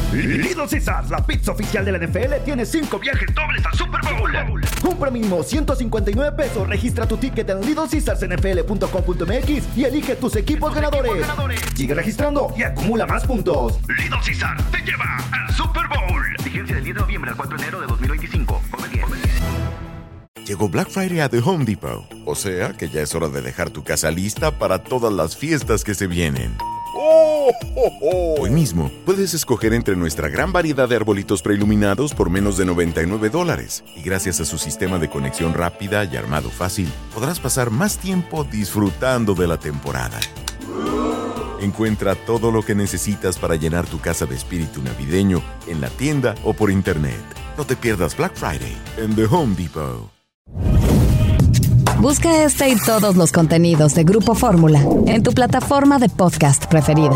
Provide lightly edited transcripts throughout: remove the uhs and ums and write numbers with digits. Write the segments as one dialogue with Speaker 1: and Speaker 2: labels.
Speaker 1: Little Caesars, la pizza oficial de la NFL, tiene 5 viajes dobles al Super Bowl. Compra mínimo $159. Registra tu ticket en LittleCaesarsNFL.com.mx y elige tus equipos ganadores. Sigue registrando y acumula más puntos. Little Caesars te lleva al Super Bowl. Vigencia del 10 de noviembre al 4 de enero de 2025. Come bien.
Speaker 2: Llegó Black Friday a The Home Depot. O sea que ya es hora de dejar tu casa lista para todas las fiestas que se vienen. ¡Oh, oh, oh! Hoy mismo puedes escoger entre nuestra gran variedad de arbolitos preiluminados por menos de $99. Y gracias a su sistema de conexión rápida y armado fácil, podrás pasar más tiempo disfrutando de la temporada. Encuentra todo lo que necesitas para llenar tu casa de espíritu navideño en la tienda o por internet. No te pierdas Black Friday en The Home Depot.
Speaker 3: Busca este y todos los contenidos de Grupo Fórmula en tu plataforma de podcast preferida.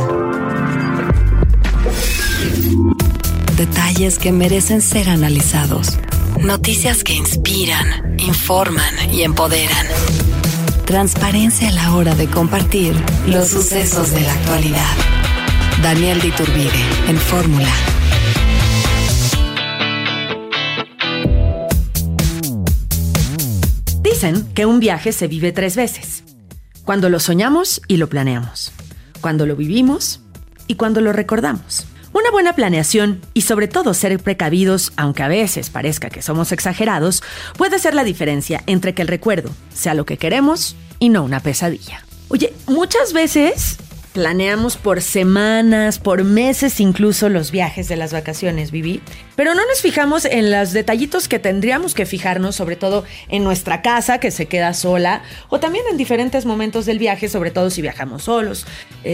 Speaker 3: Detalles que merecen ser analizados. Noticias que inspiran, informan y empoderan. Transparencia a la hora de compartir los sucesos de la actualidad. Daniel de Iturbide en Fórmula.
Speaker 4: Dicen que un viaje se vive 3 veces. Cuando lo soñamos y lo planeamos. Cuando lo vivimos y cuando lo recordamos. Una buena planeación y sobre todo ser precavidos, aunque a veces parezca que somos exagerados, puede ser la diferencia entre que el recuerdo sea lo que queremos y no una pesadilla. Oye, muchas veces planeamos por semanas, por meses incluso los viajes de las vacaciones, Vivi, pero no nos fijamos en los detallitos que tendríamos que fijarnos, sobre todo en nuestra casa que se queda sola, o también en diferentes momentos del viaje, sobre todo si viajamos solos,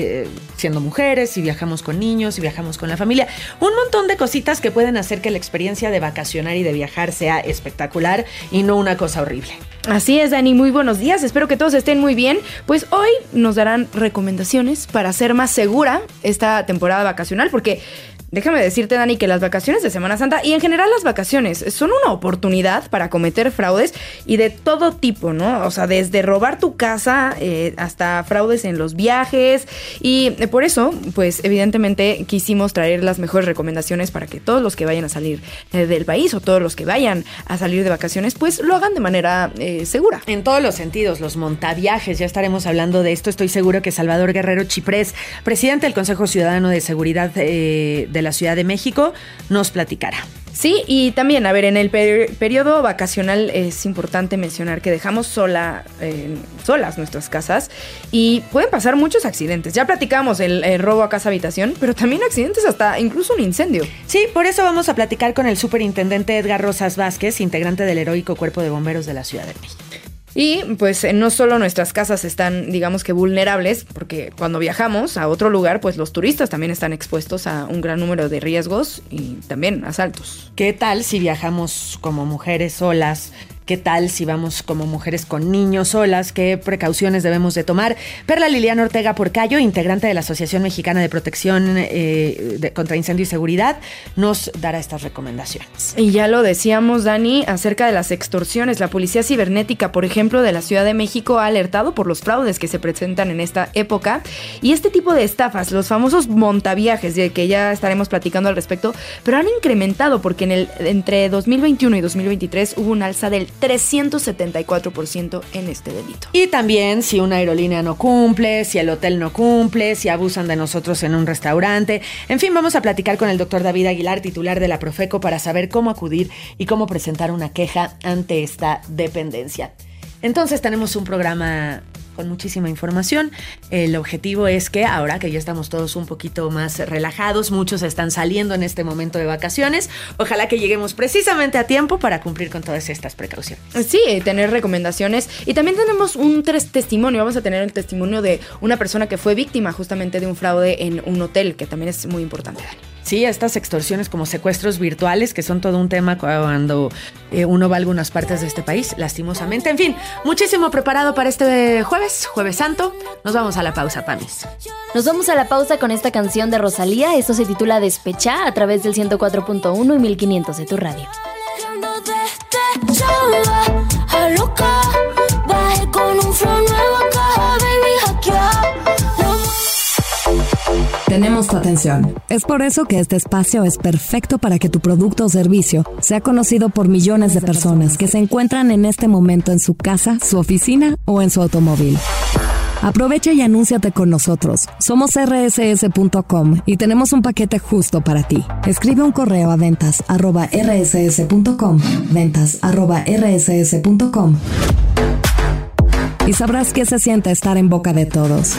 Speaker 4: siendo mujeres, si viajamos con niños, si viajamos con la familia. Un montón de cositas que pueden hacer que la experiencia de vacacionar y de viajar sea espectacular y no una cosa horrible.
Speaker 5: Así es, Dani, muy buenos días, espero que todos estén muy bien. Pues hoy nos darán recomendaciones para hacer más segura esta temporada vacacional, porque déjame decirte, Dani, que las vacaciones de Semana Santa y en general las vacaciones son una oportunidad para cometer fraudes y de todo tipo, ¿no? O sea, desde robar tu casa hasta fraudes en los viajes, y por eso, pues evidentemente quisimos traer las mejores recomendaciones para que todos los que vayan a salir del país o todos los que vayan a salir de vacaciones, pues lo hagan de manera segura.
Speaker 4: En todos los sentidos, los montaviajes, ya estaremos hablando de esto. Estoy seguro que Salvador Guerrero Chiprés, presidente del Consejo Ciudadano de Seguridad de la Ciudad de México, nos platicará.
Speaker 5: Sí, y también, a ver, en el periodo vacacional es importante mencionar que dejamos solas nuestras casas y pueden pasar muchos accidentes. Ya platicamos el robo a casa habitación, pero también accidentes hasta incluso un incendio.
Speaker 4: Sí, por eso vamos a platicar con el superintendente Edgar Rosas Vázquez, integrante del heroico Cuerpo de Bomberos de la Ciudad de México.
Speaker 5: Y pues no solo nuestras casas están, digamos que vulnerables, porque cuando viajamos a otro lugar, pues los turistas también están expuestos a un gran número de riesgos y también asaltos.
Speaker 4: ¿Qué tal si viajamos como mujeres solas? ¿Qué tal si vamos como mujeres con niños solas? ¿Qué precauciones debemos de tomar? Perla Liliana Ortega Porcayo, integrante de la Asociación Mexicana de Protección contra Incendio y Seguridad, nos dará estas recomendaciones.
Speaker 5: Y ya lo decíamos, Dani, acerca de las extorsiones. La Policía Cibernética, por ejemplo, de la Ciudad de México ha alertado por los fraudes que se presentan en esta época. Y este tipo de estafas, los famosos montaviajes, de que ya estaremos platicando al respecto, pero han incrementado porque entre 2021 y 2023 hubo un alza del 374% en este delito.
Speaker 4: Y también si una aerolínea no cumple, si el hotel no cumple, si abusan de nosotros en un restaurante. En fin, vamos a platicar con el doctor David Aguilar, titular de la Profeco, para saber cómo acudir y cómo presentar una queja ante esta dependencia. Entonces tenemos un programa con muchísima información. El objetivo es que ahora que ya estamos todos un poquito más relajados, muchos están saliendo en este momento de vacaciones, ojalá que lleguemos precisamente a tiempo para cumplir con todas estas precauciones.
Speaker 5: Sí, tener recomendaciones. Y también tenemos un testimonio, vamos a tener el testimonio de una persona que fue víctima justamente de un fraude en un hotel, que también es muy importante, Dani.
Speaker 4: Sí, estas extorsiones como secuestros virtuales, que son todo un tema cuando uno va a algunas partes de este país, lastimosamente. En fin, muchísimo preparado para este jueves Santo. Nos vamos a la pausa, Pamis.
Speaker 6: Nos vamos a la pausa con esta canción de Rosalía. Esto se titula Despechá, a través del 104.1 y 1500 de tu radio.
Speaker 3: Tener Tenemos tu atención. Es por eso que este espacio es perfecto para que tu producto o servicio sea conocido por millones de personas que se encuentran en este momento en su casa, su oficina o en su automóvil. Aprovecha y anúnciate con nosotros. Somos rss.com y tenemos un paquete justo para ti. Escribe un correo a ventas@rss.com, ventas@rss.com, y sabrás qué se siente estar en boca de todos.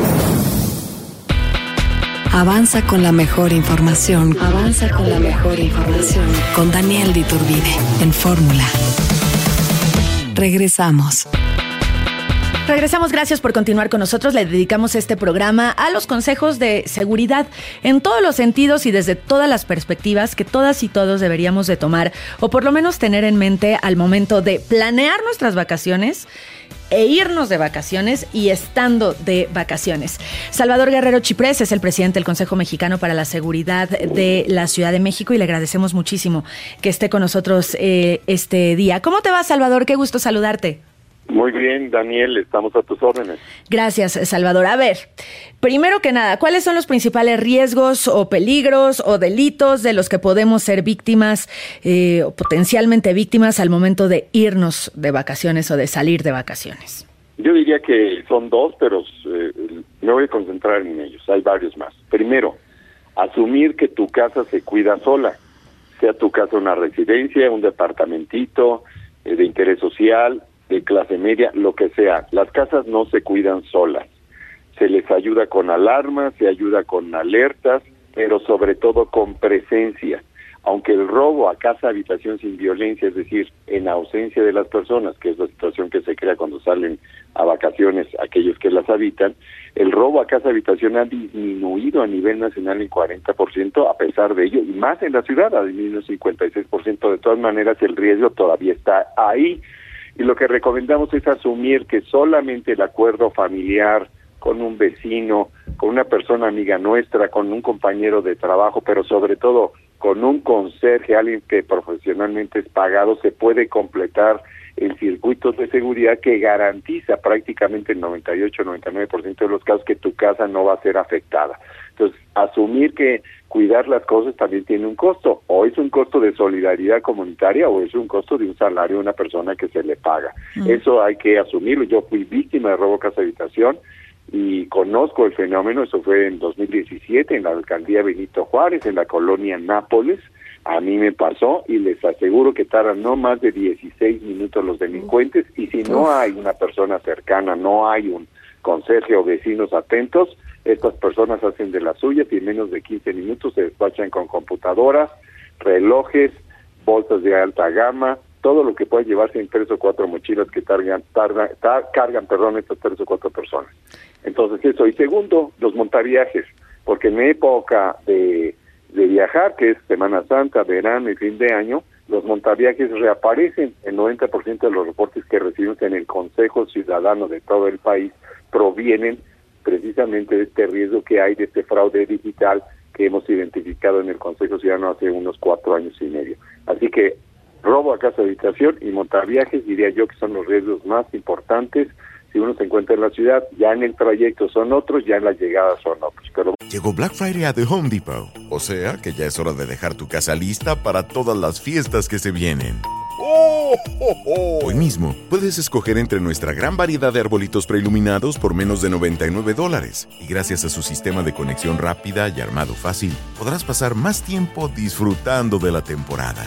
Speaker 3: Avanza con la mejor información. Avanza con la mejor información. Con Daniel de Iturbide en Fórmula. Regresamos.
Speaker 4: Regresamos, gracias por continuar con nosotros. Le dedicamos este programa a los consejos de seguridad en todos los sentidos y desde todas las perspectivas que todas y todos deberíamos de tomar, o por lo menos tener en mente al momento de planear nuestras vacaciones e irnos de vacaciones y estando de vacaciones. Salvador Guerrero Chiprés es el presidente del Consejo Mexicano para la Seguridad de la Ciudad de México y le agradecemos muchísimo que esté con nosotros este día. ¿Cómo te va, Salvador? Qué gusto saludarte.
Speaker 7: Muy bien, Daniel, estamos a tus órdenes.
Speaker 4: Gracias, Salvador. A ver, primero que nada, ¿cuáles son los principales riesgos o peligros o delitos de los que podemos ser víctimas o potencialmente víctimas al momento de irnos de vacaciones o de salir de vacaciones?
Speaker 7: Yo diría que son dos, pero me voy a concentrar en ellos. Hay varios más. Primero, asumir que tu casa se cuida sola, sea tu casa una residencia, un departamentito de interés social, de clase media, lo que sea. Las casas no se cuidan solas. Se les ayuda con alarmas, se ayuda con alertas, pero sobre todo con presencia. Aunque el robo a casa habitación sin violencia, es decir, en ausencia de las personas, que es la situación que se crea cuando salen a vacaciones aquellos que las habitan, el robo a casa habitación ha disminuido a nivel nacional en 40%, a pesar de ello, y más en la ciudad, ha disminuido 56%. De todas maneras, el riesgo todavía está ahí. Y lo que recomendamos es asumir que solamente el acuerdo familiar con un vecino, con una persona amiga nuestra, con un compañero de trabajo, pero sobre todo con un conserje, alguien que profesionalmente es pagado, se puede completar el circuito de seguridad que garantiza prácticamente el 98-99% de los casos que tu casa no va a ser afectada. Entonces, asumir que cuidar las cosas también tiene un costo, o es un costo de solidaridad comunitaria o es un costo de un salario de una persona que se le paga. Eso hay que asumirlo. Yo fui víctima de robo casa habitación y conozco el fenómeno. Eso fue en 2017 en la alcaldía Benito Juárez, en la colonia Nápoles. A mí me pasó y les aseguro que tardan no más de 16 minutos los delincuentes, y si no hay una persona cercana, no hay un conserje o vecinos atentos, estas personas hacen de las suyas y en menos de 15 minutos se despachan con computadoras, relojes, bolsas de alta gama, todo lo que puede llevarse en 3 o 4 mochilas que cargan estas 3 o 4 personas. Entonces eso. Y segundo, los montaviajes, porque en época de viajar, que es Semana Santa, verano y fin de año, los montaviajes reaparecen. El 90% de los reportes que recibimos en el Consejo Ciudadano de todo el país provienen precisamente de este riesgo que hay, de este fraude digital que hemos identificado en el Consejo Ciudadano hace unos 4 años y medio. Así que robo a casa habitación y montaviajes diría yo que son los riesgos más importantes. Si uno se encuentra en la ciudad, ya en el trayecto son otros, ya en la llegada son otros. Pero
Speaker 2: llegó Black Friday a The Home Depot. O sea que ya es hora de dejar tu casa lista para todas las fiestas que se vienen. ¡Oh, oh, oh! Hoy mismo puedes escoger entre nuestra gran variedad de arbolitos preiluminados por menos de $99. Y gracias a su sistema de conexión rápida y armado fácil, podrás pasar más tiempo disfrutando de la temporada.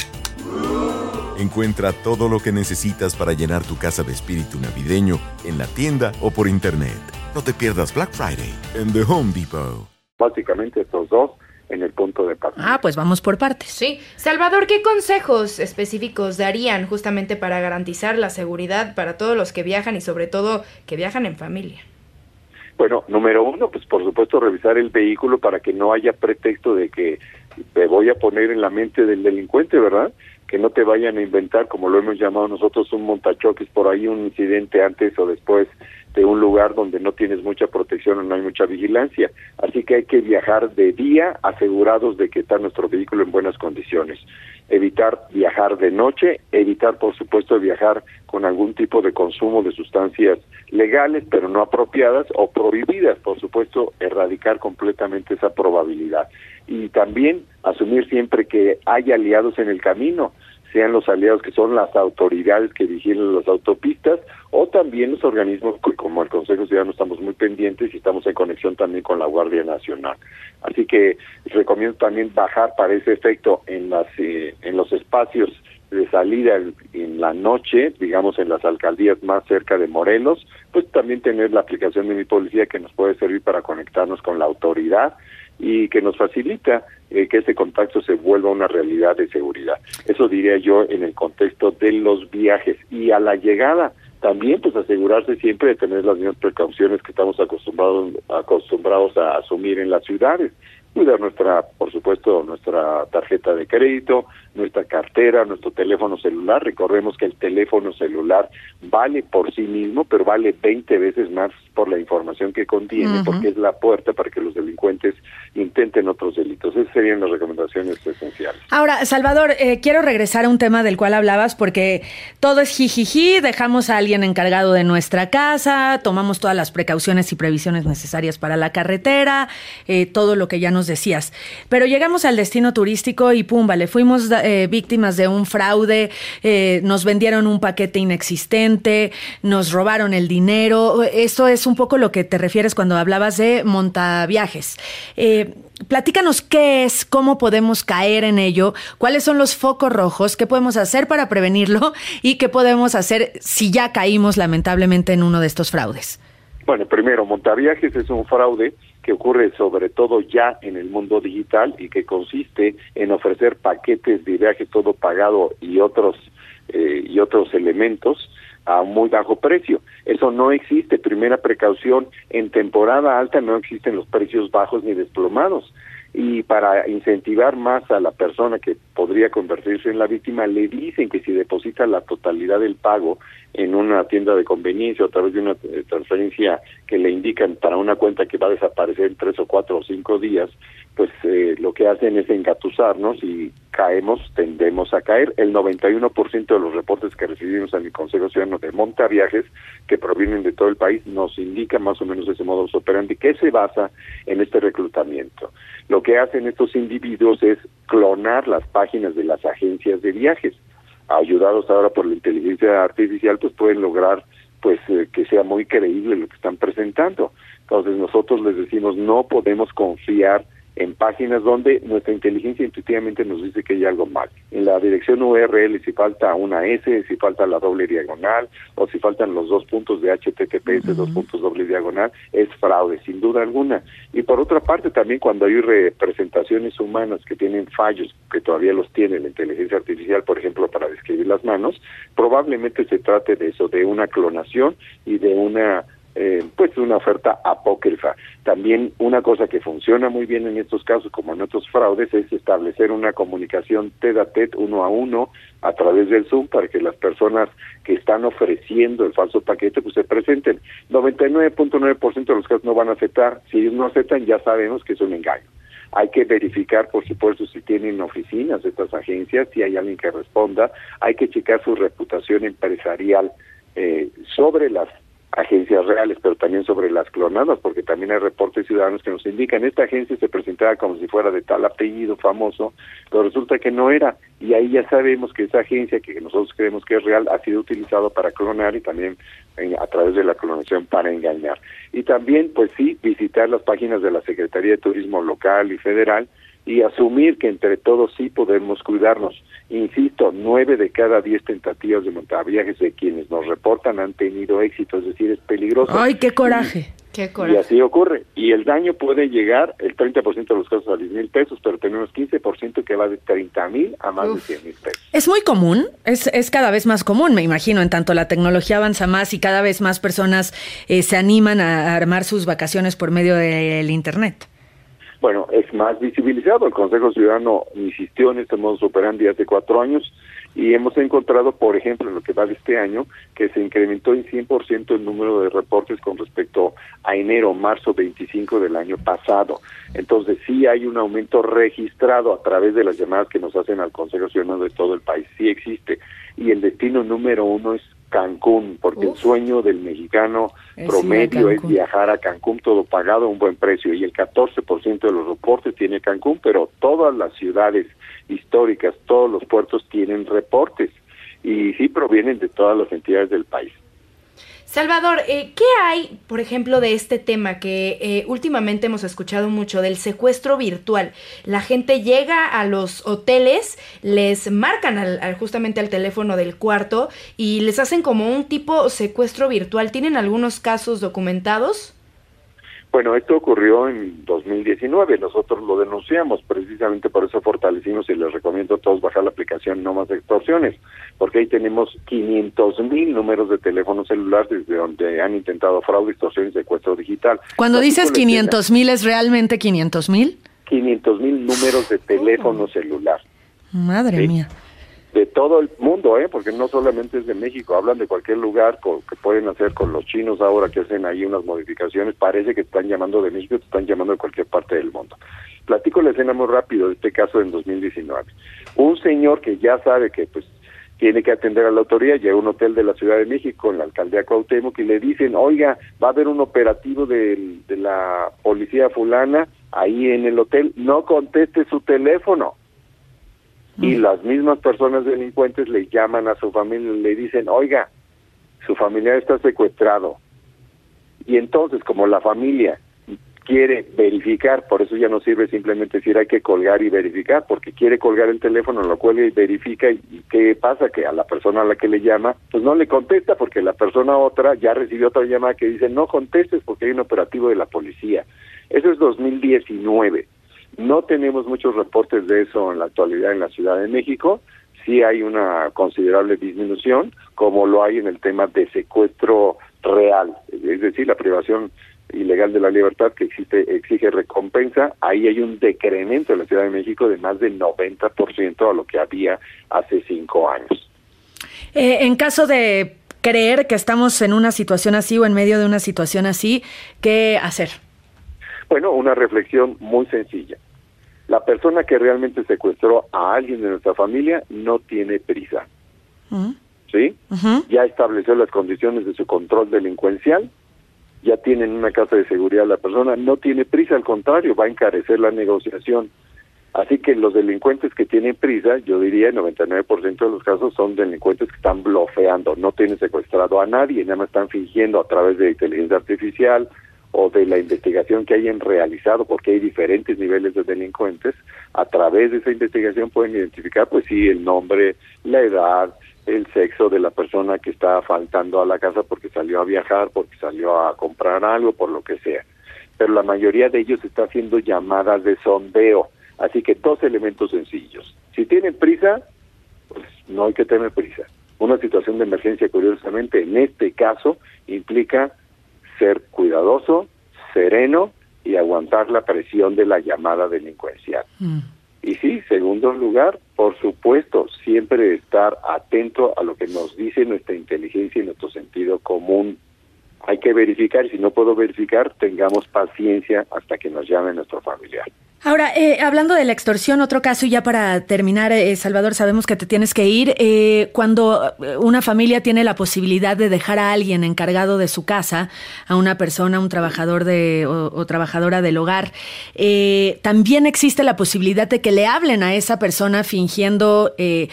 Speaker 2: Encuentra todo lo que necesitas para llenar tu casa de espíritu navideño en la tienda o por internet. No te pierdas Black Friday en The Home Depot.
Speaker 7: Básicamente estos dos en el punto de partida.
Speaker 4: Pues vamos por partes.
Speaker 5: Sí. Salvador, ¿qué consejos específicos darían justamente para garantizar la seguridad para todos los que viajan y sobre todo que viajan en familia?
Speaker 7: Bueno, número uno, pues por supuesto revisar el vehículo para que no haya pretexto de que te voy a poner en la mente del delincuente, ¿verdad? Que no te vayan a inventar, como lo hemos llamado nosotros, un montachoques, por ahí un incidente antes o después de un lugar donde no tienes mucha protección o no hay mucha vigilancia. Así que hay que viajar de día asegurados de que está nuestro vehículo en buenas condiciones. Evitar viajar de noche, evitar por supuesto viajar con algún tipo de consumo de sustancias legales pero no apropiadas o prohibidas, por supuesto erradicar completamente esa probabilidad. Y también asumir siempre que hay aliados en el camino, sean los aliados que son las autoridades que vigilan las autopistas o también los organismos como el Consejo Ciudadano. Estamos muy pendientes y estamos en conexión también con la Guardia Nacional. Así que recomiendo también bajar para ese efecto en los espacios de salida en la noche, digamos en las alcaldías más cerca de Morelos, pues también tener la aplicación de Mi Policía que nos puede servir para conectarnos con la autoridad y que nos facilita que ese contacto se vuelva una realidad de seguridad. Eso diría yo en el contexto de los viajes. Y a la llegada también pues asegurarse siempre de tener las mismas precauciones que estamos acostumbrados a asumir en las ciudades. Cuidar por supuesto, nuestra tarjeta de crédito, nuestra cartera, nuestro teléfono celular. Recordemos que el teléfono celular vale por sí mismo, pero vale 20 veces más por la información que contiene, porque es la puerta para que los delincuentes intenten otros delitos. Esas serían las recomendaciones esenciales.
Speaker 4: Ahora, Salvador, quiero regresar a un tema del cual hablabas, porque todo es jijiji, dejamos a alguien encargado de nuestra casa, tomamos todas las precauciones y previsiones necesarias para la carretera, todo lo que ya nos decías. Pero llegamos al destino turístico y pum, vale, fuimos víctimas de un fraude, nos vendieron un paquete inexistente, nos robaron el dinero. Esto es un poco lo que te refieres cuando hablabas de montaviajes. Platícanos qué es, cómo podemos caer en ello, cuáles son los focos rojos, qué podemos hacer para prevenirlo y qué podemos hacer si ya caímos lamentablemente en uno de estos fraudes.
Speaker 7: Bueno, primero, montaviajes es un fraude que ocurre sobre todo ya en el mundo digital y que consiste en ofrecer paquetes de viaje todo pagado y otros elementos a muy bajo precio. Eso no existe. Primera precaución, en temporada alta no existen los precios bajos ni desplomados. Y para incentivar más a la persona que podría convertirse en la víctima, le dicen que si deposita la totalidad del pago en una tienda de conveniencia o a través de una transferencia que le indican para una cuenta que va a desaparecer en 3 o 4 o 5 días, pues lo que hacen es engatusarnos y tendemos a caer. El 91% de los reportes que recibimos en el Consejo Ciudadano de Montaviajes, que provienen de todo el país, nos indica más o menos ese modus operandi que se basa en este reclutamiento. Lo que hacen estos individuos es clonar las páginas de las agencias de viajes. Ayudados ahora por la inteligencia artificial, pues pueden lograr que sea muy creíble lo que están presentando. Entonces nosotros les decimos, no podemos confiar en páginas donde nuestra inteligencia intuitivamente nos dice que hay algo mal. En la dirección URL, si falta una S, si falta la doble diagonal, o si faltan los 2 puntos de HTTPS, 2 puntos doble diagonal, es fraude, sin duda alguna. Y por otra parte, también cuando hay representaciones humanas que tienen fallos, que todavía los tiene la inteligencia artificial, por ejemplo, para describir las manos, probablemente se trate de eso, de una clonación y de una oferta apócrifa. También una cosa que funciona muy bien en estos casos, como en otros fraudes, es establecer una comunicación tete a tete, 1 a 1, a través del Zoom, para que las personas que están ofreciendo el falso paquete pues se presenten. 99.9% de los casos no van a aceptar. Si ellos no aceptan, ya sabemos que es un engaño. Hay que verificar, por supuesto, si tienen oficinas estas agencias, si hay alguien que responda. Hay que checar su reputación empresarial sobre las agencias reales, pero también sobre las clonadas, porque también hay reportes ciudadanos que nos indican, esta agencia se presentaba como si fuera de tal apellido famoso, pero resulta que no era, y ahí ya sabemos que esa agencia, que nosotros creemos que es real, ha sido utilizado para clonar y también a través de la clonación para engañar. Y también, pues sí, visitar las páginas de la Secretaría de Turismo local y federal, y asumir que entre todos sí podemos cuidarnos. Insisto, 9 de cada 10 tentativas de montaviajes de quienes nos reportan han tenido éxito, es decir, es peligroso.
Speaker 4: ¡Ay, qué coraje!
Speaker 5: ¡Qué coraje!
Speaker 7: Y así ocurre. Y el daño puede llegar, el 30% de los casos, a 10,000 pesos, pero tenemos 15% que va de 30,000 a más de 100,000 pesos.
Speaker 4: Es muy común, es cada vez más común, me imagino, en tanto la tecnología avanza más y cada vez más personas se animan a armar sus vacaciones por medio del Internet.
Speaker 7: Bueno, es más visibilizado. El Consejo Ciudadano insistió en este modus operandi hace 4 años y hemos encontrado, por ejemplo, en lo que va de este año, que se incrementó en 100% el número de reportes con respecto a marzo 25 del año pasado. Entonces sí hay un aumento registrado a través de las llamadas que nos hacen al Consejo Ciudadano de todo el país. Sí existe. Y el destino número 1 es Cancún, porque el sueño del mexicano promedio es viajar a Cancún, todo pagado a un buen precio, y el 14% de los reportes tiene Cancún, pero todas las ciudades históricas, todos los puertos tienen reportes, y sí provienen de todas las entidades del país.
Speaker 5: Salvador, ¿qué hay, por ejemplo, de este tema que últimamente hemos escuchado mucho, del secuestro virtual? La gente llega a los hoteles, les marcan justamente al teléfono del cuarto y les hacen como un tipo secuestro virtual. ¿Tienen algunos casos documentados?
Speaker 7: Bueno, esto ocurrió en 2019, nosotros lo denunciamos, precisamente por eso fortalecimos y les recomiendo a todos bajar la aplicación No Más Extorsiones, porque ahí tenemos 500,000 números de teléfono celular desde donde han intentado fraude, extorsión y secuestro digital.
Speaker 4: Cuando dices 500,000, ¿es realmente 500,000?
Speaker 7: 500,000 números de teléfono celular.
Speaker 4: Madre mía.
Speaker 7: De todo el mundo, porque no solamente es de México, hablan de cualquier lugar que pueden hacer con los chinos ahora que hacen ahí unas modificaciones, parece que están llamando de México, te están llamando de cualquier parte del mundo. Platico la escena muy rápido de este caso en 2019. Un señor que ya sabe que pues tiene que atender a la autoridad, llega a un hotel de la Ciudad de México, en la alcaldía Cuauhtémoc, y le dicen, oiga, va a haber un operativo de la policía fulana ahí en el hotel, no conteste su teléfono. Y las mismas personas delincuentes le llaman a su familia y le dicen, oiga, su familiar está secuestrado. Y entonces, como la familia quiere verificar, por eso ya no sirve simplemente decir hay que colgar y verificar, porque quiere colgar el teléfono, lo cuelga y verifica, y ¿qué pasa? Que a la persona a la que le llama, pues no le contesta, porque la persona otra ya recibió otra llamada que dice, no contestes porque hay un operativo de la policía. Eso es 2019. No tenemos muchos reportes de eso en la actualidad en la Ciudad de México. Sí hay una considerable disminución, como lo hay en el tema de secuestro real, es decir, la privación ilegal de la libertad que exige recompensa. Ahí hay un decremento en la Ciudad de México de más del 90% a lo que había hace 5 años.
Speaker 4: En caso de creer que estamos en una situación así o en medio de una situación así, ¿qué hacer?
Speaker 7: Bueno, una reflexión muy sencilla. La persona que realmente secuestró a alguien de nuestra familia no tiene prisa. ¿Sí? Ya estableció las condiciones de su control delincuencial, ya tienen una casa de seguridad la persona, no tiene prisa, al contrario, va a encarecer la negociación. Así que los delincuentes que tienen prisa, yo diría el 99% de los casos son delincuentes que están blofeando, no tienen secuestrado a nadie, nada más están fingiendo a través de inteligencia artificial o de la investigación que hayan realizado, porque hay diferentes niveles de delincuentes. A través de esa investigación pueden identificar, pues sí, el nombre, la edad, el sexo de la persona que está faltando a la casa porque salió a viajar, porque salió a comprar algo, por lo que sea. Pero la mayoría de ellos está haciendo llamadas de sondeo. Así que 2 elementos sencillos. Si tienen prisa, pues no hay que tener prisa. Una situación de emergencia, curiosamente, en este caso, implica ser cuidadoso, sereno y aguantar la presión de la llamada delincuencial. Y sí, segundo lugar, por supuesto, siempre estar atento a lo que nos dice nuestra inteligencia y nuestro sentido común. Hay que verificar, y si no puedo verificar, tengamos paciencia hasta que nos llame nuestro familiar.
Speaker 4: Ahora, hablando de la extorsión, otro caso, y ya para terminar, Salvador, sabemos que te tienes que ir. Cuando una familia tiene la posibilidad de dejar a alguien encargado de su casa, a una persona, un trabajador o trabajadora del hogar, también existe la posibilidad de que le hablen a esa persona fingiendo que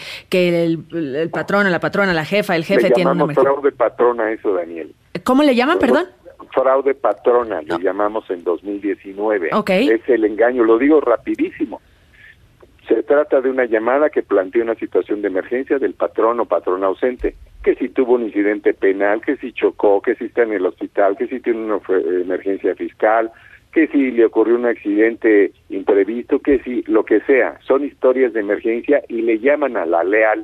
Speaker 4: el patrón, la patrona, la jefa, el jefe tiene una emergencia.
Speaker 7: Le llamamos fraude patrona eso, Daniel.
Speaker 4: ¿Cómo le llaman, perdón?
Speaker 7: Fraude patrona, le llamamos en 2019.
Speaker 4: Okay.
Speaker 7: Es el engaño, lo digo rapidísimo. Se trata de una llamada que plantea una situación de emergencia del patrón o patrona ausente, que si tuvo un incidente penal, que si chocó, que si está en el hospital, que si tiene una emergencia fiscal, que si le ocurrió un accidente imprevisto, que si lo que sea. Son historias de emergencia y le llaman a la leal,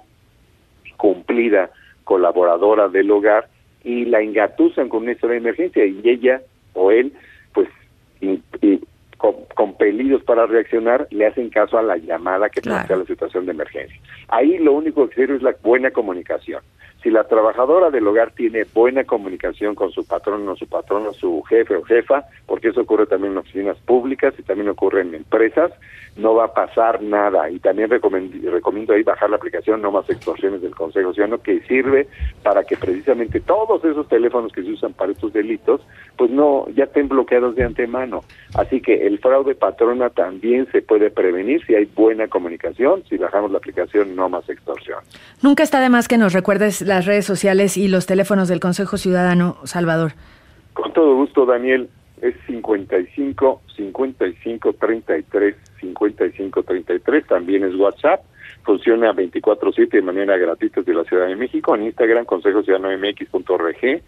Speaker 7: cumplida colaboradora del hogar y la engatusan con una historia de emergencia, y ella o él pues compelidos para reaccionar, le hacen caso a la llamada que plantea la situación de emergencia. Ahí lo único que sirve es la buena comunicación. Si la trabajadora del hogar tiene buena comunicación con su patrón o su jefe o jefa, porque eso ocurre también en oficinas públicas y también ocurre en empresas, no va a pasar nada. Y también recomiendo ahí bajar la aplicación No Más Extorsiones del Consejo Ciudadano, que sirve para que precisamente todos esos teléfonos que se usan para estos delitos, pues no, ya estén bloqueados de antemano. Así que el fraude patrona también se puede prevenir si hay buena comunicación, si bajamos la aplicación No Más Extorsión.
Speaker 4: Nunca está de más que nos recuerdes las redes sociales y los teléfonos del Consejo Ciudadano, Salvador.
Speaker 7: Con todo gusto, Daniel. Es 55 55 33 55 33. También es WhatsApp. Funciona 24/7 de manera gratuita desde la Ciudad de México. En Instagram, Consejo Ciudadano MX.org.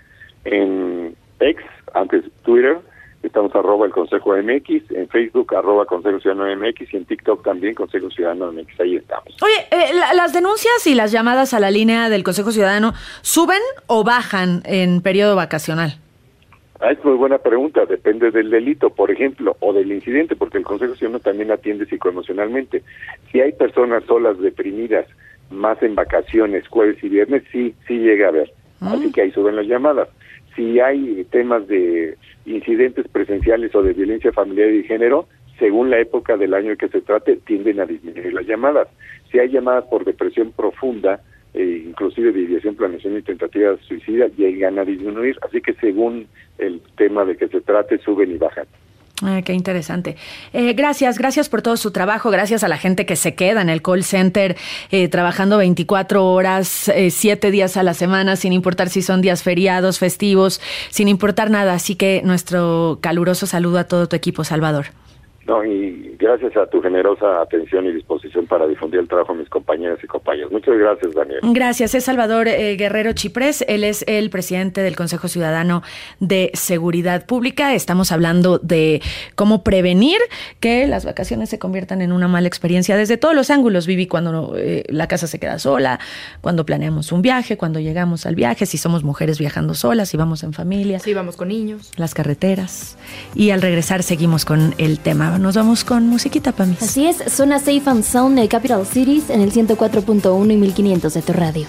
Speaker 7: En X, antes Twitter, estamos @el Consejo MX. En Facebook, @Consejo Ciudadano MX. Y en TikTok también, Consejo Ciudadano MX. Ahí estamos.
Speaker 4: Oye, ¿las denuncias y las llamadas a la línea del Consejo Ciudadano suben o bajan en periodo vacacional?
Speaker 7: Es muy buena pregunta, depende del delito, por ejemplo, o del incidente, porque el Consejo Ciudadano también atiende psicoemocionalmente. Si hay personas solas, deprimidas, más en vacaciones, jueves y viernes, sí llega a haber. Así que ahí suben las llamadas. Si hay temas de incidentes presenciales o de violencia familiar y de género, según la época del año en que se trate, tienden a disminuir las llamadas. Si hay llamadas por depresión profunda, inclusive de ideación, planeación y tentativa de suicida, llegan a disminuir. Así que según el tema de que se trate, suben y bajan.
Speaker 4: Qué interesante. Gracias por todo su trabajo, gracias a la gente que se queda en el call center trabajando 24 horas, 7 días a la semana, sin importar si son días feriados, festivos, sin importar nada. Así que nuestro caluroso saludo a todo tu equipo, Salvador.
Speaker 7: No, y gracias a tu generosa atención y disposición para difundir el trabajo de mis compañeras y compañeros. Muchas gracias, Daniel.
Speaker 4: Gracias. Es Salvador Guerrero Chiprés. Él es el presidente del Consejo Ciudadano de Seguridad Pública. Estamos hablando de cómo prevenir que las vacaciones se conviertan en una mala experiencia desde todos los ángulos, Vivi, cuando la casa se queda sola, cuando planeamos un viaje, cuando llegamos al viaje, si somos mujeres viajando solas, si vamos en familia.
Speaker 5: Si vamos con niños.
Speaker 4: Las carreteras. Y al regresar seguimos con el tema. Nos vamos con musiquita, Pamis.
Speaker 6: Así es, suena Safe and Sound de Capital Cities en el 104.1 y 1500 de tu radio.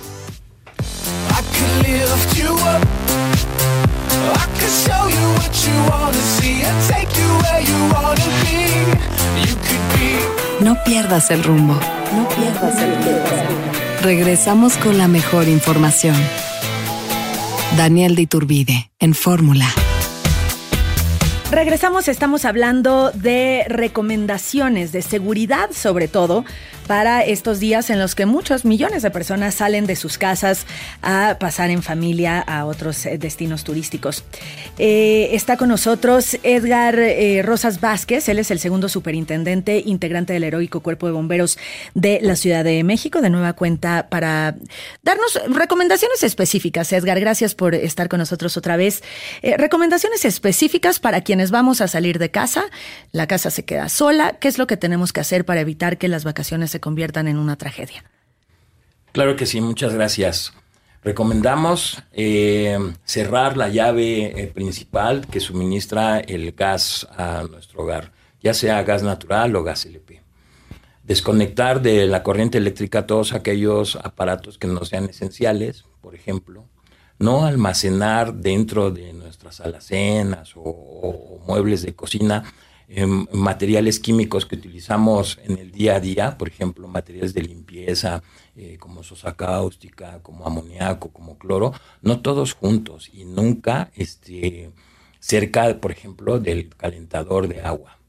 Speaker 3: No pierdas el rumbo. No pierdas el rumbo. Regresamos con la mejor información. Daniel de Iturbide, en Fórmula.
Speaker 4: Regresamos, estamos hablando de recomendaciones de seguridad, sobre todo, para estos días en los que muchos millones de personas salen de sus casas a pasar en familia a otros destinos turísticos. Está con nosotros Edgar Rosas Vázquez. Él es el segundo superintendente integrante del heroico Cuerpo de Bomberos de la Ciudad de México. De nueva cuenta, para darnos recomendaciones específicas. Edgar, gracias por estar con nosotros otra vez. Recomendaciones específicas para quienes vamos a salir de casa. La casa se queda sola. ¿Qué es lo que tenemos que hacer para evitar que las vacaciones se conviertan en una tragedia?
Speaker 8: Claro que sí, muchas gracias. Recomendamos cerrar la llave principal que suministra el gas a nuestro hogar, ya sea gas natural o gas LP. Desconectar de la corriente eléctrica todos aquellos aparatos que no sean esenciales, por ejemplo. No almacenar dentro de nuestras alacenas o muebles de cocina materiales químicos que utilizamos en el día a día, por ejemplo, materiales de limpieza como sosa cáustica, como amoníaco, como cloro, no todos juntos y nunca cerca, por ejemplo, del calentador de agua.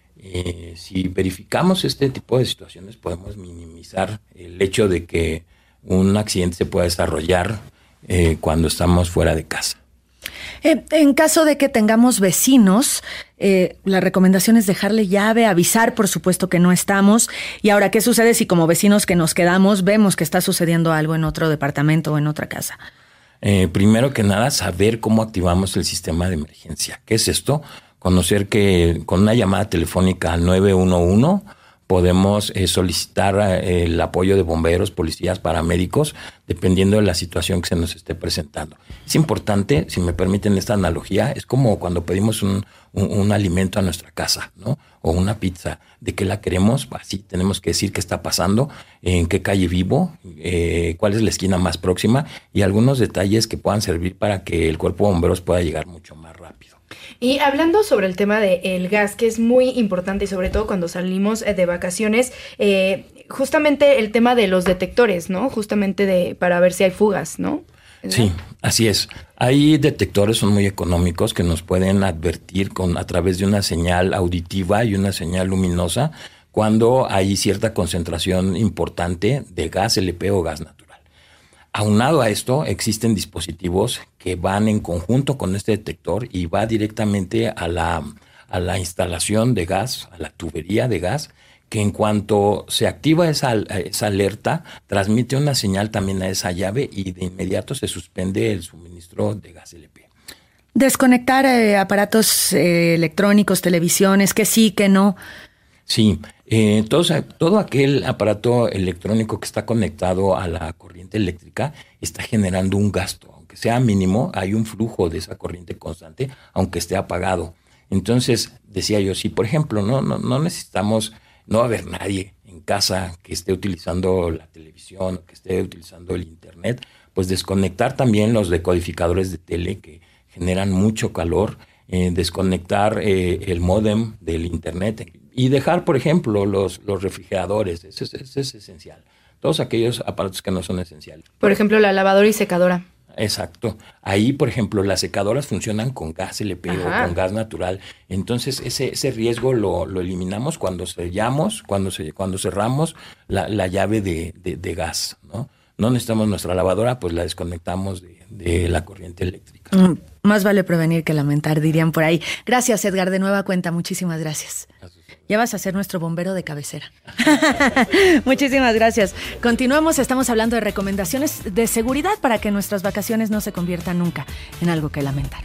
Speaker 8: Si verificamos este tipo de situaciones, podemos minimizar el hecho de que un accidente se pueda desarrollar cuando estamos fuera de casa.
Speaker 4: En caso de que tengamos vecinos, la recomendación es dejarle llave, avisar, por supuesto, que no estamos. Y ahora, ¿qué sucede si como vecinos que nos quedamos vemos que está sucediendo algo en otro departamento o en otra casa?
Speaker 8: Primero que nada, saber cómo activamos el sistema de emergencia. ¿Qué es esto? Conocer que con una llamada telefónica al 911 podemos solicitar el apoyo de bomberos, policías, paramédicos, dependiendo de la situación que se nos esté presentando. Es importante, si me permiten esta analogía, es como cuando pedimos un alimento a nuestra casa, ¿no? O una pizza. ¿De qué la queremos? Así tenemos que decir qué está pasando, en qué calle vivo, cuál es la esquina más próxima y algunos detalles que puedan servir para que el cuerpo de bomberos pueda llegar mucho más rápido.
Speaker 5: Y hablando sobre el tema del gas, que es muy importante y sobre todo cuando salimos de vacaciones, justamente el tema de los detectores, ¿no? Justamente para ver si hay fugas, ¿no?
Speaker 8: Sí, así es. Hay detectores, son muy económicos, que nos pueden advertir a través de una señal auditiva y una señal luminosa cuando hay cierta concentración importante de gas LP o gas natural. Aunado a esto, existen dispositivos que van en conjunto con este detector y va directamente a la instalación de gas, a la tubería de gas, que en cuanto se activa esa alerta, transmite una señal también a esa llave y de inmediato se suspende el suministro de gas LP.
Speaker 4: Desconectar aparatos electrónicos, televisiones, que sí, que no.
Speaker 8: Sí, todo aquel aparato electrónico que está conectado a la corriente eléctrica está generando un gasto. Aunque sea mínimo, hay un flujo de esa corriente constante, aunque esté apagado. Entonces, decía yo, si por ejemplo no necesitamos, no va a haber nadie en casa que esté utilizando la televisión, que esté utilizando el internet, pues desconectar también los decodificadores de tele que generan mucho calor, desconectar el módem del internet y dejar, por ejemplo, los refrigeradores. Eso es esencial. Todos aquellos aparatos que no son esenciales.
Speaker 5: Por ejemplo, la lavadora y secadora.
Speaker 8: Exacto. Ahí, por ejemplo, las secadoras funcionan con gas LP o con gas natural. Entonces, ese riesgo lo eliminamos cuando sellamos, cuando cerramos la llave de gas, ¿no? No necesitamos nuestra lavadora, pues la desconectamos de la corriente eléctrica.
Speaker 4: Más vale prevenir que lamentar, dirían por ahí. Gracias, Edgar, de nueva cuenta. Muchísimas gracias. Ya vas a ser nuestro bombero de cabecera. Muchísimas gracias. Continuamos, estamos hablando de recomendaciones de seguridad para que nuestras vacaciones no se conviertan nunca en algo que lamentar.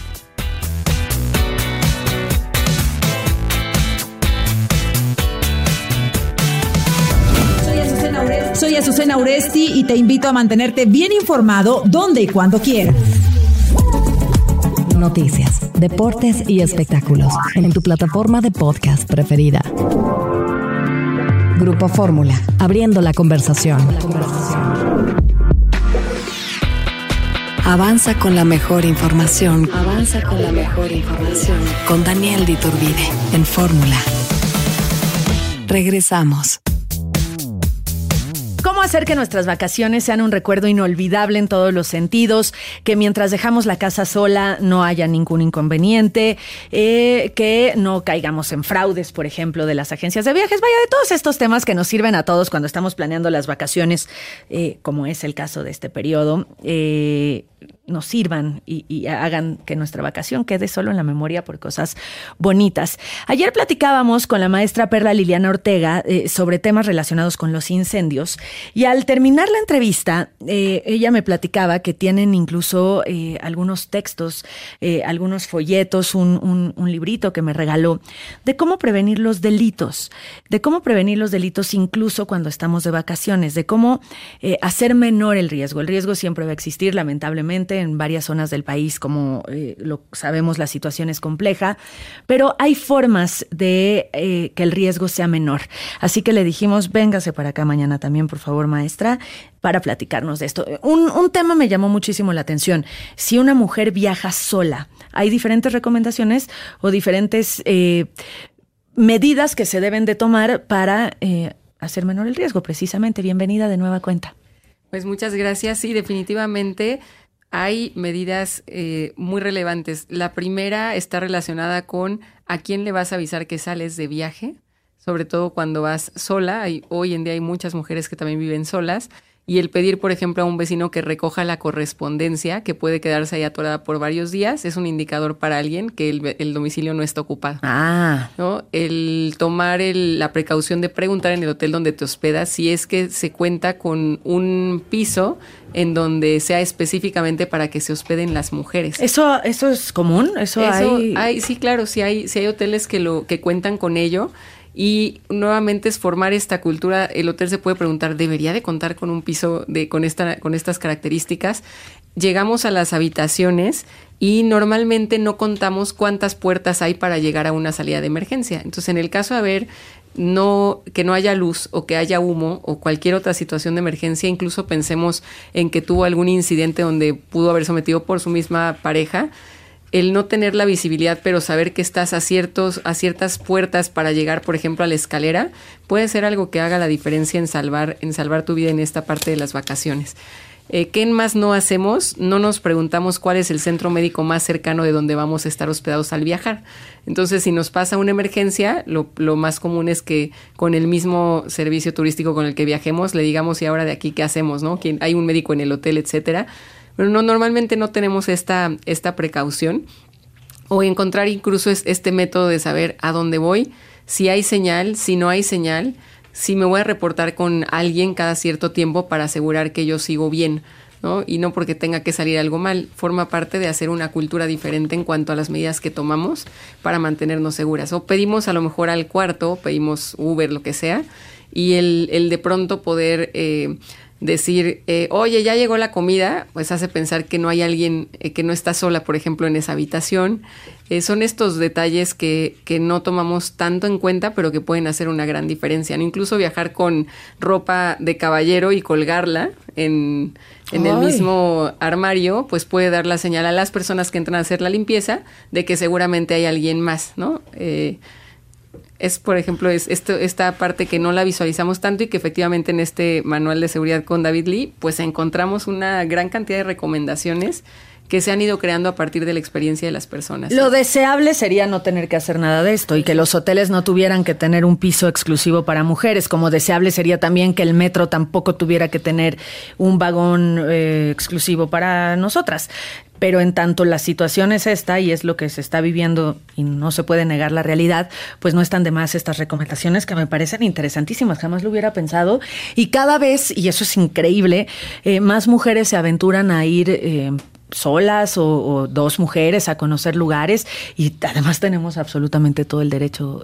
Speaker 9: Soy Azucena Uresti y te invito a mantenerte bien informado donde y cuando quieras.
Speaker 3: Noticias, deportes y espectáculos en tu plataforma de podcast preferida. Grupo Fórmula, abriendo la conversación. Avanza con la mejor información. Con Daniel de Iturbide en Fórmula. Regresamos.
Speaker 4: ¿Cómo hacer que nuestras vacaciones sean un recuerdo inolvidable en todos los sentidos? Que mientras dejamos la casa sola no haya ningún inconveniente, que no caigamos en fraudes, por ejemplo, de las agencias de viajes. Vaya, de todos estos temas que nos sirven a todos cuando estamos planeando las vacaciones, como es el caso de este periodo, nos sirvan y hagan que nuestra vacación quede solo en la memoria por cosas bonitas. Ayer platicábamos con la maestra Perla Liliana Ortega sobre temas relacionados con los incendios y al terminar la entrevista ella me platicaba que tienen incluso algunos textos, algunos folletos, un librito que me regaló de cómo prevenir los delitos, incluso cuando estamos de vacaciones, de cómo hacer menor el riesgo. El riesgo siempre va a existir, lamentablemente, en varias zonas del país, como lo sabemos, la situación es compleja, pero hay formas de que el riesgo sea menor. Así que le dijimos, véngase para acá mañana también, por favor, maestra, para platicarnos de esto. Un tema me llamó muchísimo la atención. Si una mujer viaja sola, hay diferentes recomendaciones o diferentes medidas que se deben de tomar para hacer menor el riesgo, precisamente. Bienvenida de nueva cuenta.
Speaker 10: Pues muchas gracias. Sí, definitivamente hay medidas muy relevantes. La primera está relacionada con a quién le vas a avisar que sales de viaje, sobre todo cuando vas sola. Hoy en día hay muchas mujeres que también viven solas. Y el pedir, por ejemplo, a un vecino que recoja la correspondencia, que puede quedarse ahí atorada por varios días, es un indicador para alguien que el domicilio no está ocupado. ¿No? El tomar la precaución de preguntar en el hotel donde te hospedas si es que se cuenta con un piso en donde sea específicamente para que se hospeden las mujeres.
Speaker 4: ¿Eso es común? ¿Eso hay?
Speaker 10: Sí, claro, sí hay hoteles que cuentan con ello. y nuevamente es formar esta cultura. El hotel se puede preguntar, ¿debería de contar con un piso con estas características? Llegamos a las habitaciones y normalmente no contamos cuántas puertas hay para llegar a una salida de emergencia. Entonces, en el caso de haber que no haya luz o que haya humo o cualquier otra situación de emergencia, incluso pensemos en que tuvo algún incidente donde pudo haber sometido por su misma pareja, el no tener la visibilidad, pero saber que estás a ciertas puertas para llegar, por ejemplo, a la escalera, puede ser algo que haga la diferencia en salvar tu vida en esta parte de las vacaciones. ¿Qué más no hacemos? No nos preguntamos cuál es el centro médico más cercano de donde vamos a estar hospedados al viajar. Entonces, si nos pasa una emergencia, lo más común es que con el mismo servicio turístico con el que viajemos, le digamos, ¿y ahora de aquí qué hacemos? ¿No? Hay un médico en el hotel, etcétera. Pero normalmente no tenemos esta precaución. O encontrar incluso este método de saber a dónde voy, si hay señal, si no hay señal, si me voy a reportar con alguien cada cierto tiempo para asegurar que yo sigo bien, ¿no? Y no porque tenga que salir algo mal. Forma parte de hacer una cultura diferente en cuanto a las medidas que tomamos para mantenernos seguras. O pedimos a lo mejor al cuarto, pedimos Uber, lo que sea, y el de pronto poder decir, oye, ya llegó la comida, pues hace pensar que no hay alguien, que no está sola, por ejemplo, en esa habitación. Son estos detalles que no tomamos tanto en cuenta, pero que pueden hacer una gran diferencia, ¿no? Incluso viajar con ropa de caballero y colgarla en el mismo armario, pues puede dar la señal a las personas que entran a hacer la limpieza de que seguramente hay alguien más, ¿no? Por ejemplo, esta parte que no la visualizamos tanto y que efectivamente en este manual de seguridad con David Lee, pues encontramos una gran cantidad de recomendaciones que se han ido creando a partir de la experiencia de las personas.
Speaker 4: Lo deseable sería no tener que hacer nada de esto y que los hoteles no tuvieran que tener un piso exclusivo para mujeres, como deseable sería también que el metro tampoco tuviera que tener un vagón exclusivo para nosotras. Pero en tanto la situación es esta y es lo que se está viviendo y no se puede negar la realidad, pues no están de más estas recomendaciones que me parecen interesantísimas, jamás lo hubiera pensado. Y cada vez, y eso es increíble, más mujeres se aventuran a ir solas o dos mujeres a conocer lugares y además tenemos absolutamente todo el derecho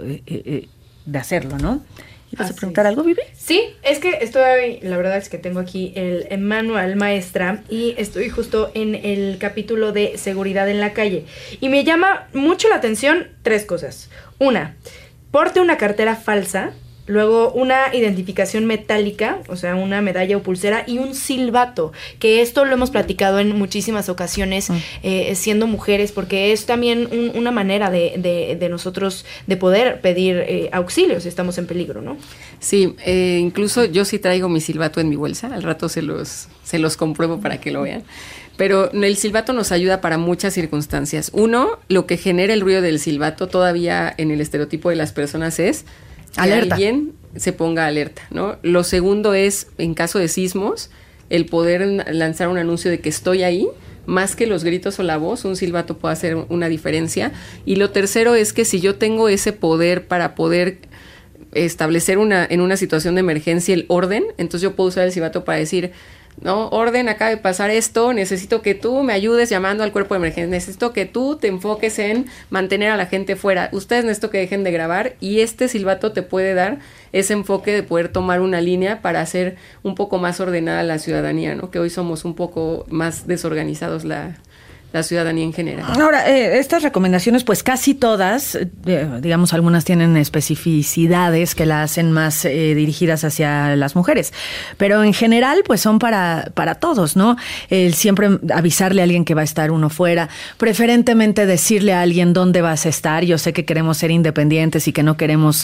Speaker 4: de hacerlo, ¿no? ¿Ibas a preguntar algo, Vivi?
Speaker 5: Sí, es que la verdad es que tengo aquí el manual maestra y estoy justo en el capítulo de seguridad en la calle. Y me llama mucho la atención 3 cosas. 1, porte una cartera falsa. Luego, una identificación metálica, o sea, una medalla o pulsera y un silbato, que esto lo hemos platicado en muchísimas ocasiones siendo mujeres, porque es también una manera de nosotros de poder pedir auxilio si estamos en peligro, ¿no?
Speaker 10: Sí, incluso yo sí traigo mi silbato en mi bolsa, al rato se los compruebo para que lo vean. Pero el silbato nos ayuda para muchas circunstancias. 1, lo que genera el ruido del silbato todavía en el estereotipo de las personas es que
Speaker 4: alerta.
Speaker 10: Alguien se ponga alerta, ¿no? Lo segundo es, en caso de sismos, el poder lanzar un anuncio de que estoy ahí, más que los gritos o la voz, un silbato puede hacer una diferencia. Y lo tercero es que si yo tengo ese poder para poder establecer en una situación de emergencia el orden, entonces yo puedo usar el silbato para decir, no, orden, acaba de pasar esto, necesito que tú me ayudes llamando al cuerpo de emergencia, necesito que tú te enfoques en mantener a la gente fuera, ustedes necesito que dejen de grabar, y este silbato te puede dar ese enfoque de poder tomar una línea para hacer un poco más ordenada la ciudadanía, ¿no? Que hoy somos un poco más desorganizados la ciudadanía en general.
Speaker 4: Ahora, estas recomendaciones, pues casi todas, digamos, algunas tienen especificidades que la hacen más dirigidas hacia las mujeres, pero en general, pues son para todos, ¿no? El siempre avisarle a alguien que va a estar uno fuera, preferentemente decirle a alguien dónde vas a estar. Yo sé que queremos ser independientes y que no queremos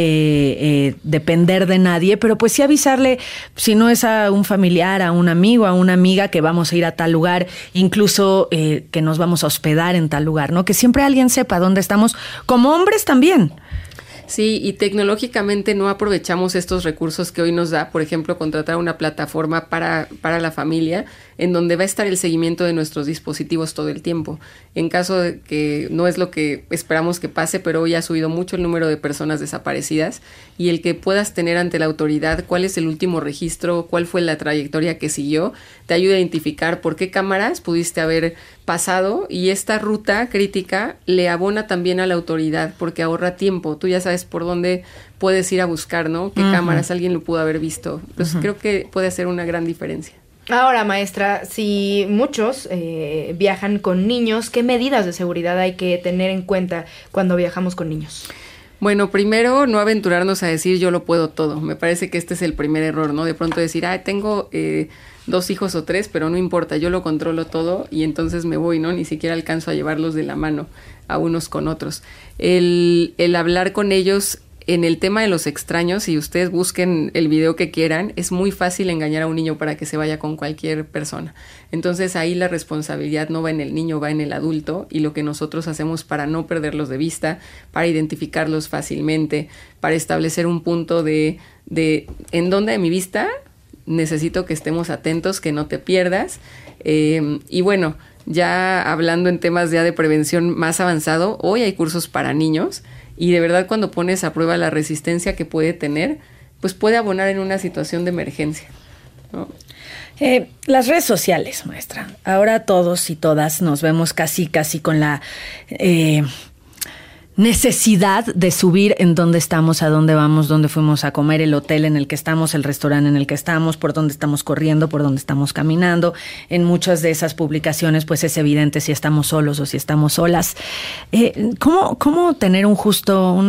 Speaker 4: depender de nadie, pero pues sí avisarle, si no es a un familiar, a un amigo, a una amiga, que vamos a ir a tal lugar, incluso que nos vamos a hospedar en tal lugar, ¿no? Que siempre alguien sepa dónde estamos, como hombres también.
Speaker 10: Sí, y tecnológicamente no aprovechamos estos recursos que hoy nos da, por ejemplo, contratar una plataforma para la familia, en donde va a estar el seguimiento de nuestros dispositivos todo el tiempo. En caso de que no es lo que esperamos que pase, pero hoy ha subido mucho el número de personas desaparecidas, y el que puedas tener ante la autoridad cuál es el último registro, cuál fue la trayectoria que siguió, te ayuda a identificar por qué cámaras pudiste haber pasado, y esta ruta crítica le abona también a la autoridad porque ahorra tiempo. Tú ya sabes por dónde puedes ir a buscar, ¿no? ¿Qué cámaras alguien lo pudo haber visto? Pues creo que puede hacer una gran diferencia.
Speaker 5: Ahora, maestra, si muchos viajan con niños, ¿qué medidas de seguridad hay que tener en cuenta cuando viajamos con niños?
Speaker 10: Bueno, primero, no aventurarnos a decir yo lo puedo todo. Me parece que este es el primer error, ¿no? De pronto decir, tengo 2 hijos o 3, pero no importa, yo lo controlo todo y entonces me voy, ¿no? Ni siquiera alcanzo a llevarlos de la mano a unos con otros. El hablar con ellos en el tema de los extraños, si ustedes busquen el video que quieran, es muy fácil engañar a un niño para que se vaya con cualquier persona. Entonces ahí la responsabilidad no va en el niño, va en el adulto, y lo que nosotros hacemos para no perderlos de vista, para identificarlos fácilmente, para establecer un punto de en dónde de mi vista necesito que estemos atentos, que no te pierdas. Y bueno, ya hablando en temas ya de prevención más avanzado, hoy hay cursos para niños. Y de verdad cuando pones a prueba la resistencia que puede tener, pues puede abonar en una situación de emergencia, ¿no?
Speaker 4: Las redes sociales, maestra. Ahora todos y todas nos vemos casi con la necesidad de subir en dónde estamos, a dónde vamos, dónde fuimos a comer, el hotel en el que estamos, el restaurante en el que estamos, por dónde estamos corriendo, por dónde estamos caminando. En muchas de esas publicaciones pues es evidente si estamos solos o si estamos solas. ¿Cómo tener un justo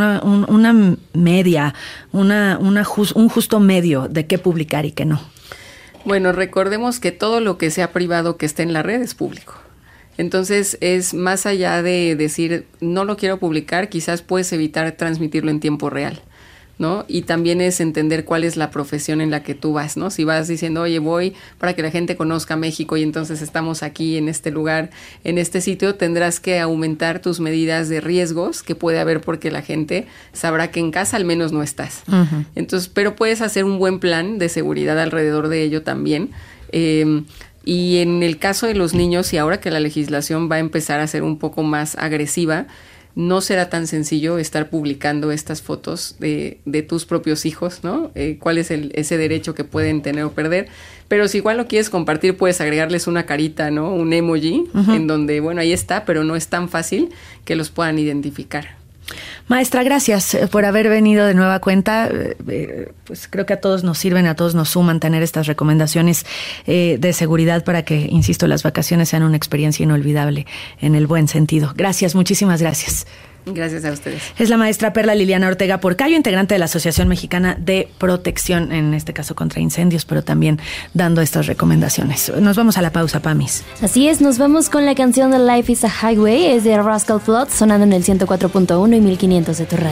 Speaker 4: medio de qué publicar y qué no?
Speaker 10: Bueno, recordemos que todo lo que sea privado que esté en la red es público. Entonces es más allá de decir no lo quiero publicar, quizás puedes evitar transmitirlo en tiempo real, ¿no? Y también es entender cuál es la profesión en la que tú vas, ¿no? Si vas diciendo, oye, voy para que la gente conozca México y entonces estamos aquí en este lugar, en este sitio, tendrás que aumentar tus medidas de riesgos que puede haber porque la gente sabrá que en casa al menos no estás. Uh-huh. Entonces, pero puedes hacer un buen plan de seguridad alrededor de ello también. Y en el caso de los niños, y ahora que la legislación va a empezar a ser un poco más agresiva, no será tan sencillo estar publicando estas fotos de tus propios hijos, ¿no? ¿Cuál es ese derecho que pueden tener o perder? Pero si igual lo quieres compartir, puedes agregarles una carita, ¿no? Un emoji, uh-huh, en donde, bueno, ahí está, pero no es tan fácil que los puedan identificar.
Speaker 4: Maestra, gracias por haber venido de nueva cuenta. Pues creo que a todos nos sirven, a todos nos suman tener estas recomendaciones de seguridad para que, insisto, las vacaciones sean una experiencia inolvidable en el buen sentido. Gracias, muchísimas gracias.
Speaker 10: Gracias a ustedes.
Speaker 4: Es la maestra Perla Liliana Ortega Porcayo, integrante de la Asociación Mexicana de Protección, en este caso contra incendios, pero también dando estas recomendaciones. Nos vamos a la pausa, Pamis.
Speaker 6: Así es, nos vamos con la canción de Life is a Highway, es de Rascal Flatts, sonando en el 104.1 y 1500 de tu radio.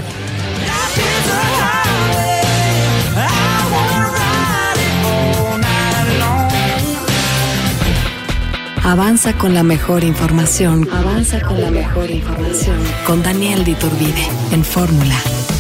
Speaker 3: Avanza con la mejor información. Avanza con la mejor información. Con Daniel de Iturbide, en Fórmula.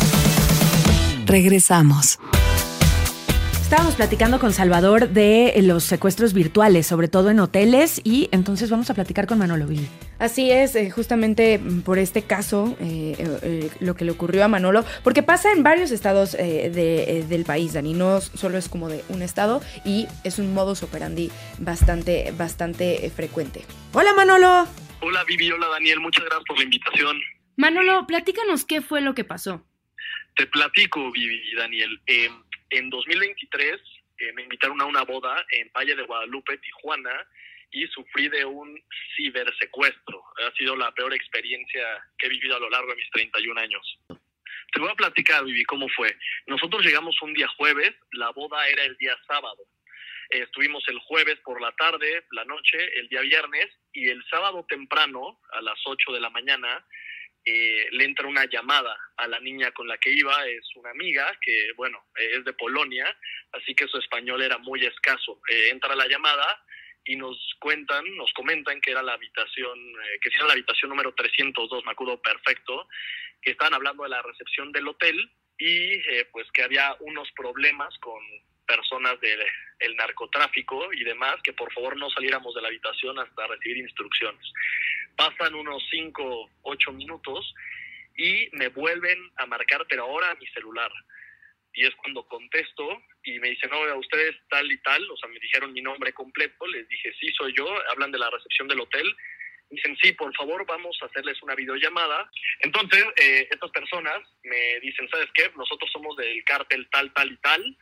Speaker 3: Regresamos.
Speaker 4: Estábamos platicando con Salvador de los secuestros virtuales, sobre todo en hoteles, y entonces vamos a platicar con Manolo Billy.
Speaker 5: Así es, justamente por este caso, lo que le ocurrió a Manolo, porque pasa en varios estados del país, Dani, no solo es como de un estado, y es un modus operandi bastante frecuente.
Speaker 4: Hola, Manolo.
Speaker 11: Hola, Vivi, hola, Daniel, muchas gracias por la invitación.
Speaker 5: Manolo, platícanos qué fue lo que pasó.
Speaker 11: Te platico, Vivi y Daniel. En 2023 me invitaron a una boda en Valle de Guadalupe, Tijuana, y sufrí de un cibersecuestro. Ha sido la peor experiencia que he vivido a lo largo de mis 31 años. Te voy a platicar, Vivi, cómo fue. Nosotros llegamos un día jueves, la boda era el día sábado. Estuvimos el jueves por la tarde, la noche, el día viernes, y el sábado temprano, a las 8 de la mañana, le entra una llamada a la niña con la que iba. Es una amiga que, bueno, es de Polonia, así que su español era muy escaso. Entra la llamada y nos comentan que era la habitación, que era la habitación número 302, me acuerdo perfecto, que estaban hablando de la recepción del hotel y pues que había unos problemas con personas del narcotráfico y demás, que por favor no saliéramos de la habitación hasta recibir instrucciones. Pasan unos 5, 8 minutos y me vuelven a marcar, pero ahora a mi celular. Y es cuando contesto y me dicen, no, a ustedes tal y tal, o sea, me dijeron mi nombre completo, les dije, sí, soy yo, hablan de la recepción del hotel, Dicen, sí, por favor, vamos a hacerles una videollamada. Entonces, estas personas me dicen, ¿sabes qué? Nosotros somos del cártel tal, tal y tal,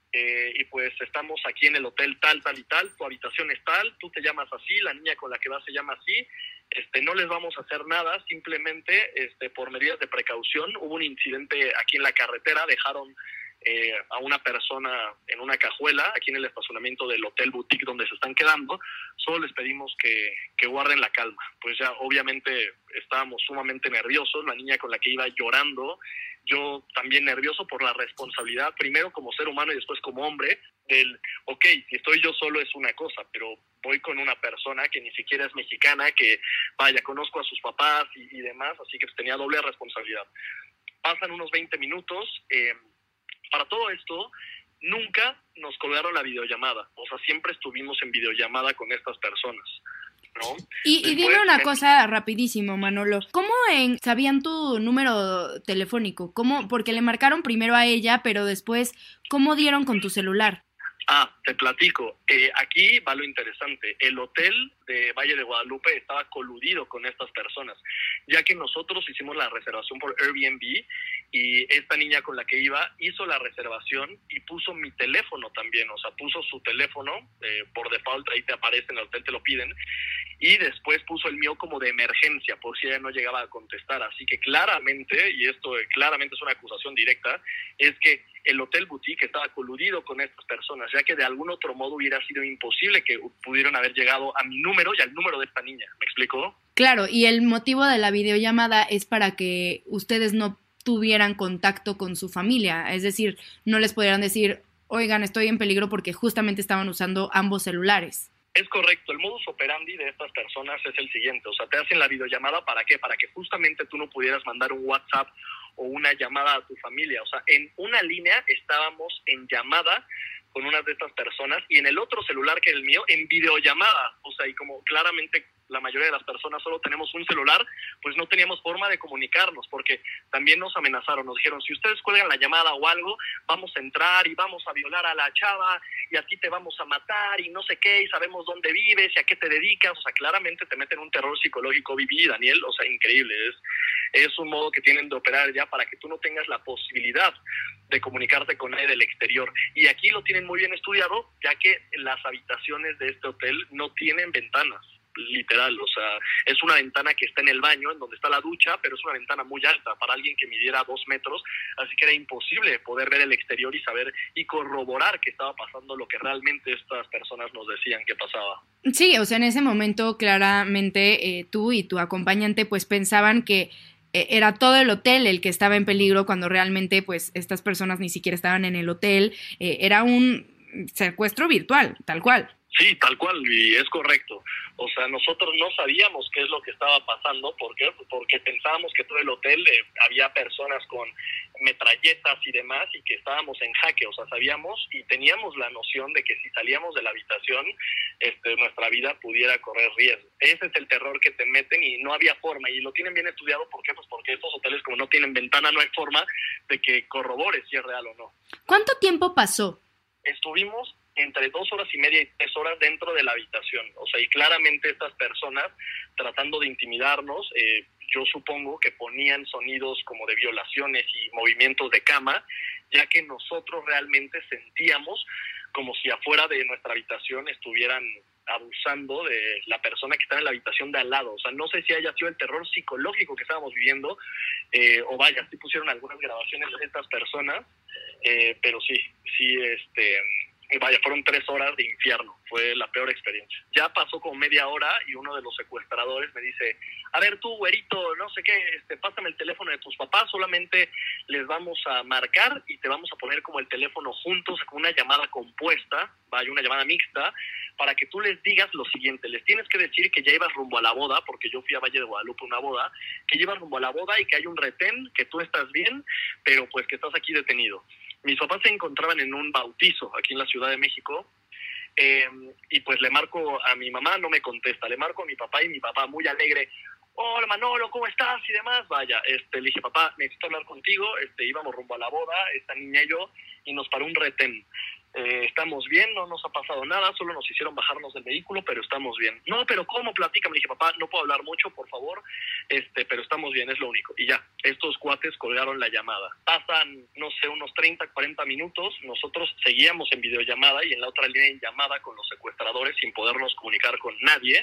Speaker 11: y pues estamos aquí en el hotel tal, tal y tal, tu habitación es tal, tú te llamas así, la niña con la que vas se llama así, no les vamos a hacer nada, simplemente por medidas de precaución. Hubo un incidente aquí en la carretera, dejaron a una persona en una cajuela aquí en el estacionamiento del hotel boutique donde se están quedando. Solo les pedimos que guarden la calma. Pues ya obviamente estábamos sumamente nerviosos, la niña con la que iba llorando, yo también nervioso por la responsabilidad, primero como ser humano y después como hombre, ok, si estoy yo solo es una cosa, pero voy con una persona que ni siquiera es mexicana, que vaya, conozco a sus papás y demás, así que pues tenía doble responsabilidad. Pasan unos 20 minutos, para todo esto, nunca nos colgaron la videollamada. O sea, siempre estuvimos en videollamada con estas personas, ¿no?
Speaker 5: Y dime una cosa rapidísimo, Manolo. ¿Cómo sabían tu número telefónico? ¿Cómo? Porque le marcaron primero a ella, pero después, ¿cómo dieron con tu celular?
Speaker 11: Te platico. Aquí va lo interesante. El hotel de Valle de Guadalupe estaba coludido con estas personas, ya que nosotros hicimos la reservación por Airbnb y esta niña con la que iba hizo la reservación y puso mi teléfono también, o sea, puso su teléfono, por default ahí te aparece en el hotel, te lo piden, y después puso el mío como de emergencia por si ella no llegaba a contestar. Así que claramente, y esto claramente es una acusación directa, es que el hotel boutique estaba coludido con estas personas, ya que de algún otro modo hubiera sido imposible que pudieran haber llegado a mi número y al número de esta niña. ¿Me explico?
Speaker 5: Claro, y el motivo de la videollamada es para que ustedes no tuvieran contacto con su familia, es decir, no les pudieran decir, oigan, estoy en peligro, porque justamente estaban usando ambos celulares.
Speaker 11: Es correcto, el modus operandi de estas personas es el siguiente, o sea, te hacen la videollamada, ¿para qué? Para que justamente tú no pudieras mandar un WhatsApp o una llamada a tu familia, o sea, en una línea estábamos en llamada con una de estas personas y en el otro celular que era el mío, en videollamada, o sea, y como claramente la mayoría de las personas solo tenemos un celular, pues no teníamos forma de comunicarnos, porque también nos amenazaron, nos dijeron, si ustedes cuelgan la llamada o algo, vamos a entrar y vamos a violar a la chava y a ti te vamos a matar y no sé qué, y sabemos dónde vives y a qué te dedicas, o sea, claramente te meten un terror psicológico, Vivi y Daniel, o sea, increíble, es un modo que tienen de operar ya para que tú no tengas la posibilidad de comunicarte con nadie del exterior, y aquí lo tienen muy bien estudiado, ya que las habitaciones de este hotel no tienen ventanas, literal, o sea, es una ventana que está en el baño, en donde está la ducha, pero es una ventana muy alta para alguien que midiera 2 metros, así que era imposible poder ver el exterior y saber y corroborar que estaba pasando lo que realmente estas personas nos decían que pasaba.
Speaker 5: Sí, o sea, en ese momento claramente tú y tu acompañante pues pensaban que era todo el hotel el que estaba en peligro, cuando realmente pues estas personas ni siquiera estaban en el hotel, era un secuestro virtual, tal cual.
Speaker 11: Sí, tal cual, y es correcto. O sea, nosotros no sabíamos qué es lo que estaba pasando. ¿Por qué? Porque pensábamos que todo el hotel había personas con metralletas y demás y que estábamos en jaque. O sea, sabíamos y teníamos la noción de que si salíamos de la habitación, nuestra vida pudiera correr riesgo. Ese es el terror que te meten y no había forma. Y lo tienen bien estudiado. ¿Por qué? Pues porque estos hoteles, como no tienen ventana, no hay forma de que corrobores si es real o no.
Speaker 5: ¿Cuánto tiempo pasó?
Speaker 11: Estuvimos entre 2 horas y media y 3 horas dentro de la habitación, o sea, y claramente estas personas tratando de intimidarnos, yo supongo que ponían sonidos como de violaciones y movimientos de cama, ya que nosotros realmente sentíamos como si afuera de nuestra habitación estuvieran abusando de la persona que estaba en la habitación de al lado. O sea, no sé si haya sido el terror psicológico que estábamos viviendo, o vaya, sí pusieron algunas grabaciones de estas personas, pero sí, vaya, fueron 3 horas de infierno, fue la peor experiencia. Ya pasó como media hora y uno de los secuestradores me dice, a ver tú, güerito, no sé qué, pásame el teléfono de tus papás, solamente les vamos a marcar y te vamos a poner como el teléfono juntos, con una llamada compuesta, vaya, una llamada mixta, para que tú les digas lo siguiente, les tienes que decir que ya ibas rumbo a la boda, porque yo fui a Valle de Guadalupe a una boda, que llevas rumbo a la boda y que hay un retén, que tú estás bien, pero pues que estás aquí detenido. Mis papás se encontraban en un bautizo aquí en la Ciudad de México, y pues le marco a mi mamá, no me contesta, le marco a mi papá y mi papá muy alegre, hola Manolo, ¿cómo estás? Y demás, vaya, le dije, papá, necesito hablar contigo, íbamos rumbo a la boda, esta niña y yo, y nos paró un retén. estamos bien, no nos ha pasado nada, solo nos hicieron bajarnos del vehículo, pero estamos bien. No, pero ¿cómo? Platícame. Le dije, papá, no puedo hablar mucho, por favor, pero estamos bien, es lo único. Y ya, estos cuates colgaron la llamada. Pasan, no sé, unos 30, 40 minutos, nosotros seguíamos en videollamada y en la otra línea en llamada con los secuestradores sin podernos comunicar con nadie.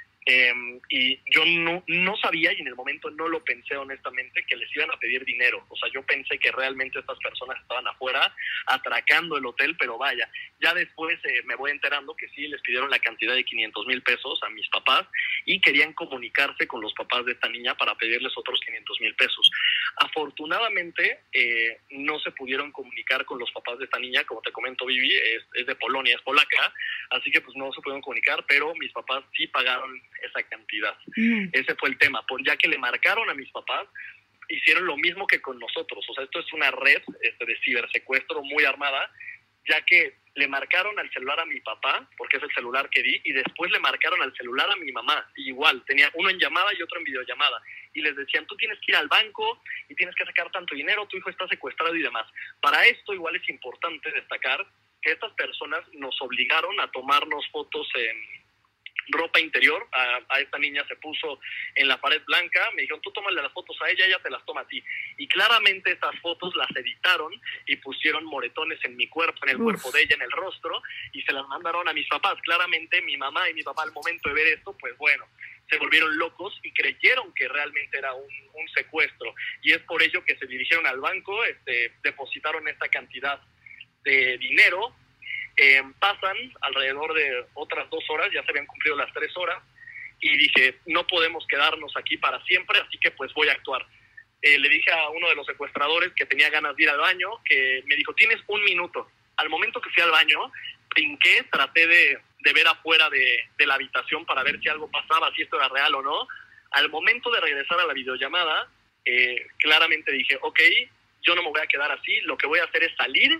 Speaker 11: Y yo no sabía, y en el momento no lo pensé honestamente, que les iban a pedir dinero. O sea, yo pensé que realmente estas personas estaban afuera atracando el hotel, pero vaya, ya después me voy enterando que sí les pidieron la cantidad de 500,000 pesos a mis papás y querían comunicarse con los papás de esta niña para pedirles otros 500,000 pesos. Afortunadamente no se pudieron comunicar con los papás de esta niña. Como te comento, Vivi es de Polonia, es polaca, así que pues no se pudieron comunicar, pero mis papás sí pagaron esa cantidad. Ese fue el tema, ya que le marcaron a mis papás, hicieron lo mismo que con nosotros. O sea, esto es una red de cibersecuestro muy armada, ya que le marcaron al celular a mi papá, porque es el celular que di, y después le marcaron al celular a mi mamá. Igual, tenía uno en llamada y otro en videollamada, y les decían, tú tienes que ir al banco y tienes que sacar tanto dinero, tu hijo está secuestrado y demás. Para esto igual es importante destacar que estas personas nos obligaron a tomarnos fotos en ropa interior. A esta niña se puso en la pared blanca, me dijeron, tú tómale las fotos a ella te las toma a ti. Y claramente estas fotos las editaron y pusieron moretones en mi cuerpo, en el cuerpo de ella, en el rostro, y se las mandaron a mis papás. Claramente mi mamá y mi papá al momento de ver esto, pues bueno, se volvieron locos y creyeron que realmente era un secuestro. Y es por ello que se dirigieron al banco, depositaron esta cantidad de dinero. Pasan alrededor de otras 2 horas, ya se habían cumplido las 3 horas, y dije, no podemos quedarnos aquí para siempre, así que pues voy a actuar. Le dije a uno de los secuestradores que tenía ganas de ir al baño, que me dijo, tienes 1 minuto. Al momento que fui al baño, brinqué, traté de ver afuera de la habitación para ver si algo pasaba, si esto era real o no. Al momento de regresar a la videollamada, claramente dije, ok, yo no me voy a quedar así, lo que voy a hacer es salir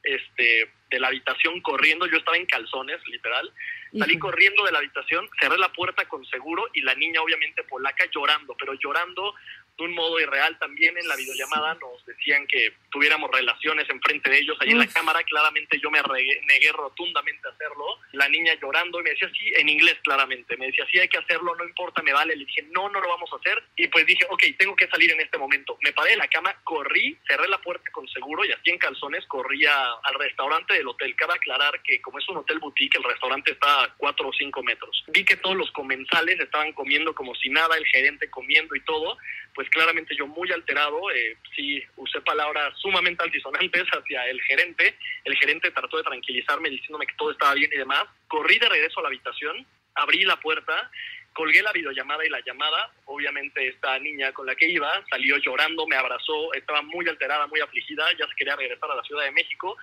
Speaker 11: de la habitación corriendo. Yo estaba en calzones, literal. Salí corriendo de la habitación, cerré la puerta con seguro y la niña, obviamente polaca, llorando, pero llorando de un modo irreal. También en la videollamada nos decían que tuviéramos relaciones enfrente de ellos. Allí en la cámara, claramente yo me negué rotundamente a hacerlo. La niña llorando y me decía, sí, en inglés claramente, me decía, sí, hay que hacerlo, no importa, me vale. Le dije, no lo vamos a hacer. Y pues dije, ok, tengo que salir en este momento. Me paré de la cama, corrí, cerré la puerta con seguro y así en calzones corrí al restaurante del hotel. Cabe aclarar que como es un hotel boutique, el restaurante está a 4 o 5 metros. Vi que todos los comensales estaban comiendo como si nada, el gerente comiendo y todo. Pues claramente yo muy alterado, sí usé palabras sumamente altisonantes hacia el gerente. El gerente trató de tranquilizarme diciéndome que todo estaba bien y demás. Corrí de regreso a la habitación, abrí la puerta, colgué la videollamada y la llamada. Obviamente esta niña con la que iba salió llorando, me abrazó, estaba muy alterada, muy afligida, ya se quería regresar a la Ciudad de México.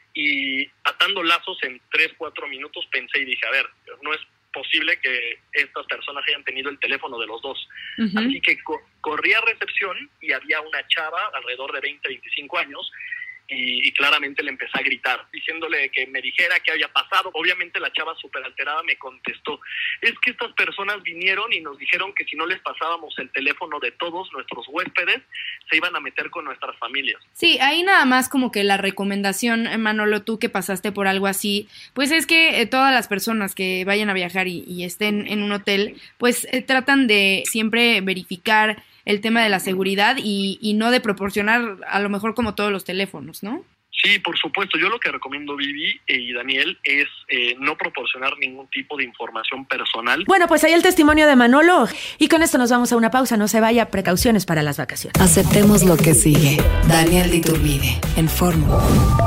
Speaker 11: Y atando lazos en 3-4 minutos pensé y dije, a ver, no es posible que estas personas hayan tenido el teléfono de los dos. Así que corrí a recepción y había una chava alrededor de 20-25 años y claramente le empecé a gritar, diciéndole que me dijera qué había pasado. Obviamente la chava súper alterada me contestó, es que estas personas vinieron y nos dijeron que si no les pasábamos el teléfono de todos nuestros huéspedes, se iban a meter con nuestras familias.
Speaker 5: Sí, ahí nada más como que la recomendación, Manolo, tú que pasaste por algo así, pues es que todas las personas que vayan a viajar y estén en un hotel, pues tratan de siempre verificar el tema de la seguridad y no de proporcionar a lo mejor como todos los teléfonos, ¿no?
Speaker 11: Sí, por supuesto. Yo lo que recomiendo, Vivi y Daniel, es no proporcionar ningún tipo de información personal.
Speaker 4: Bueno, pues ahí el testimonio de Manolo. Y con esto nos vamos a una pausa. No se vaya, precauciones para las vacaciones.
Speaker 3: Aceptemos lo que sigue. Daniel de Iturbide, en Fórmula.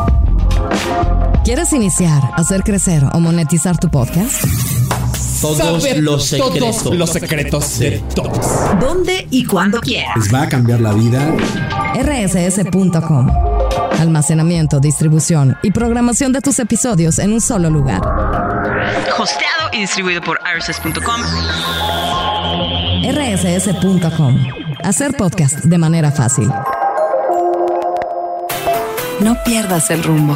Speaker 12: ¿Quieres iniciar, hacer crecer o monetizar tu podcast?
Speaker 13: Todos los secretos de todos.
Speaker 9: ¿Dónde y cuándo quieras?
Speaker 13: Les va a cambiar la vida.
Speaker 12: rss.com. Almacenamiento, distribución y programación de tus episodios en un solo lugar.
Speaker 14: Hosteado y distribuido por rss.com.
Speaker 12: rss.com. Hacer podcast de manera fácil.
Speaker 3: No pierdas el rumbo.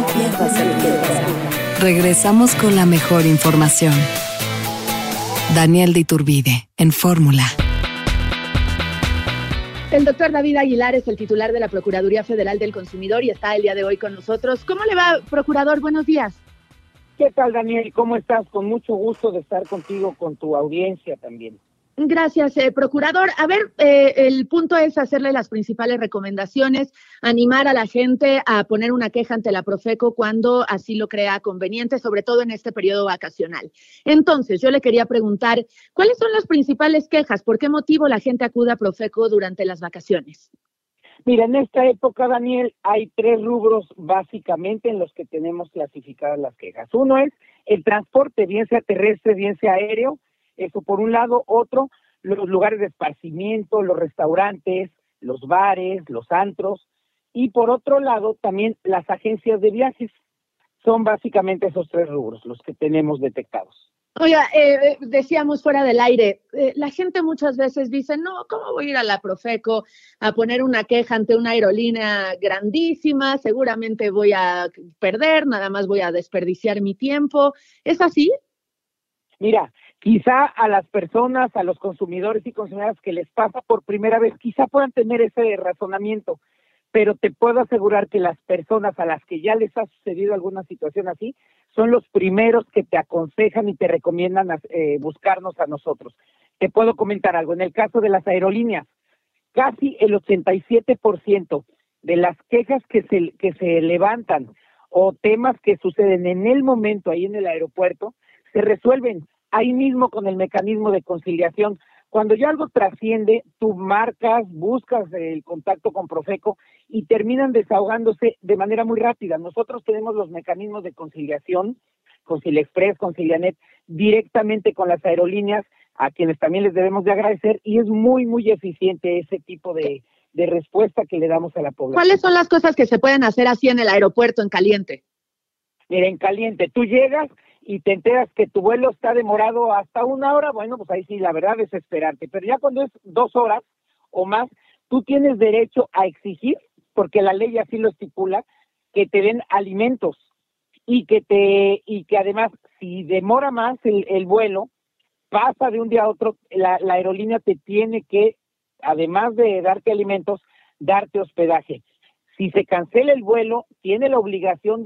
Speaker 3: Regresamos con la mejor información. Daniel de Iturbide, en Fórmula.
Speaker 15: El doctor David Aguilar es el titular de la Procuraduría Federal del Consumidor y está el día de hoy con nosotros. ¿Cómo le va, procurador? Buenos días.
Speaker 16: ¿Qué tal, Daniel? ¿Cómo estás? Con mucho gusto de estar contigo, con tu audiencia también.
Speaker 15: Gracias, procurador. A ver, el punto es hacerle las principales recomendaciones, animar a la gente a poner una queja ante la Profeco cuando así lo crea conveniente, sobre todo en este periodo vacacional. Entonces, yo le quería preguntar, ¿cuáles son las principales quejas? ¿Por qué motivo la gente acude a Profeco durante las vacaciones?
Speaker 16: Mira, en esta época, Daniel, hay 3 rubros básicamente en los que tenemos clasificadas las quejas. Uno es el transporte, bien sea terrestre, bien sea aéreo. Eso por un lado. Otro, los lugares de esparcimiento, los restaurantes, los bares, los antros. Y por otro lado, también las agencias de viajes. Son básicamente esos 3 rubros los que tenemos detectados.
Speaker 15: Oiga, decíamos fuera del aire, la gente muchas veces dice, no, ¿cómo voy a ir a la Profeco a poner una queja ante una aerolínea grandísima? Seguramente voy a perder, nada más voy a desperdiciar mi tiempo. ¿Es así?
Speaker 16: Mira, quizá a las personas, a los consumidores y consumidoras que les pasa por primera vez, quizá puedan tener ese razonamiento, pero te puedo asegurar que las personas a las que ya les ha sucedido alguna situación así, son los primeros que te aconsejan y te recomiendan buscarnos a nosotros. Te puedo comentar algo, en el caso de las aerolíneas, casi el 87% de las quejas que se levantan o temas que suceden en el momento ahí en el aeropuerto, se resuelven ahí mismo con el mecanismo de conciliación. Cuando ya algo trasciende, tú marcas, buscas el contacto con Profeco y terminan desahogándose de manera muy rápida. Nosotros tenemos los mecanismos de conciliación, ConciliaExpress, ConciliaNet, directamente con las aerolíneas, a quienes también les debemos de agradecer, y es muy, muy eficiente ese tipo de respuesta que le damos a la población.
Speaker 15: ¿Cuáles son las cosas que se pueden hacer así en el aeropuerto, en caliente?
Speaker 16: Mira, en caliente, tú llegas y te enteras que tu vuelo está demorado hasta 1 hora, bueno, pues ahí sí, la verdad es esperarte. Pero ya cuando es 2 horas o más, tú tienes derecho a exigir, porque la ley así lo estipula, que te den alimentos y que además, si demora más el vuelo, pasa de un día a otro, la aerolínea te tiene que, además de darte alimentos, darte hospedaje. Si se cancela el vuelo, tiene la obligación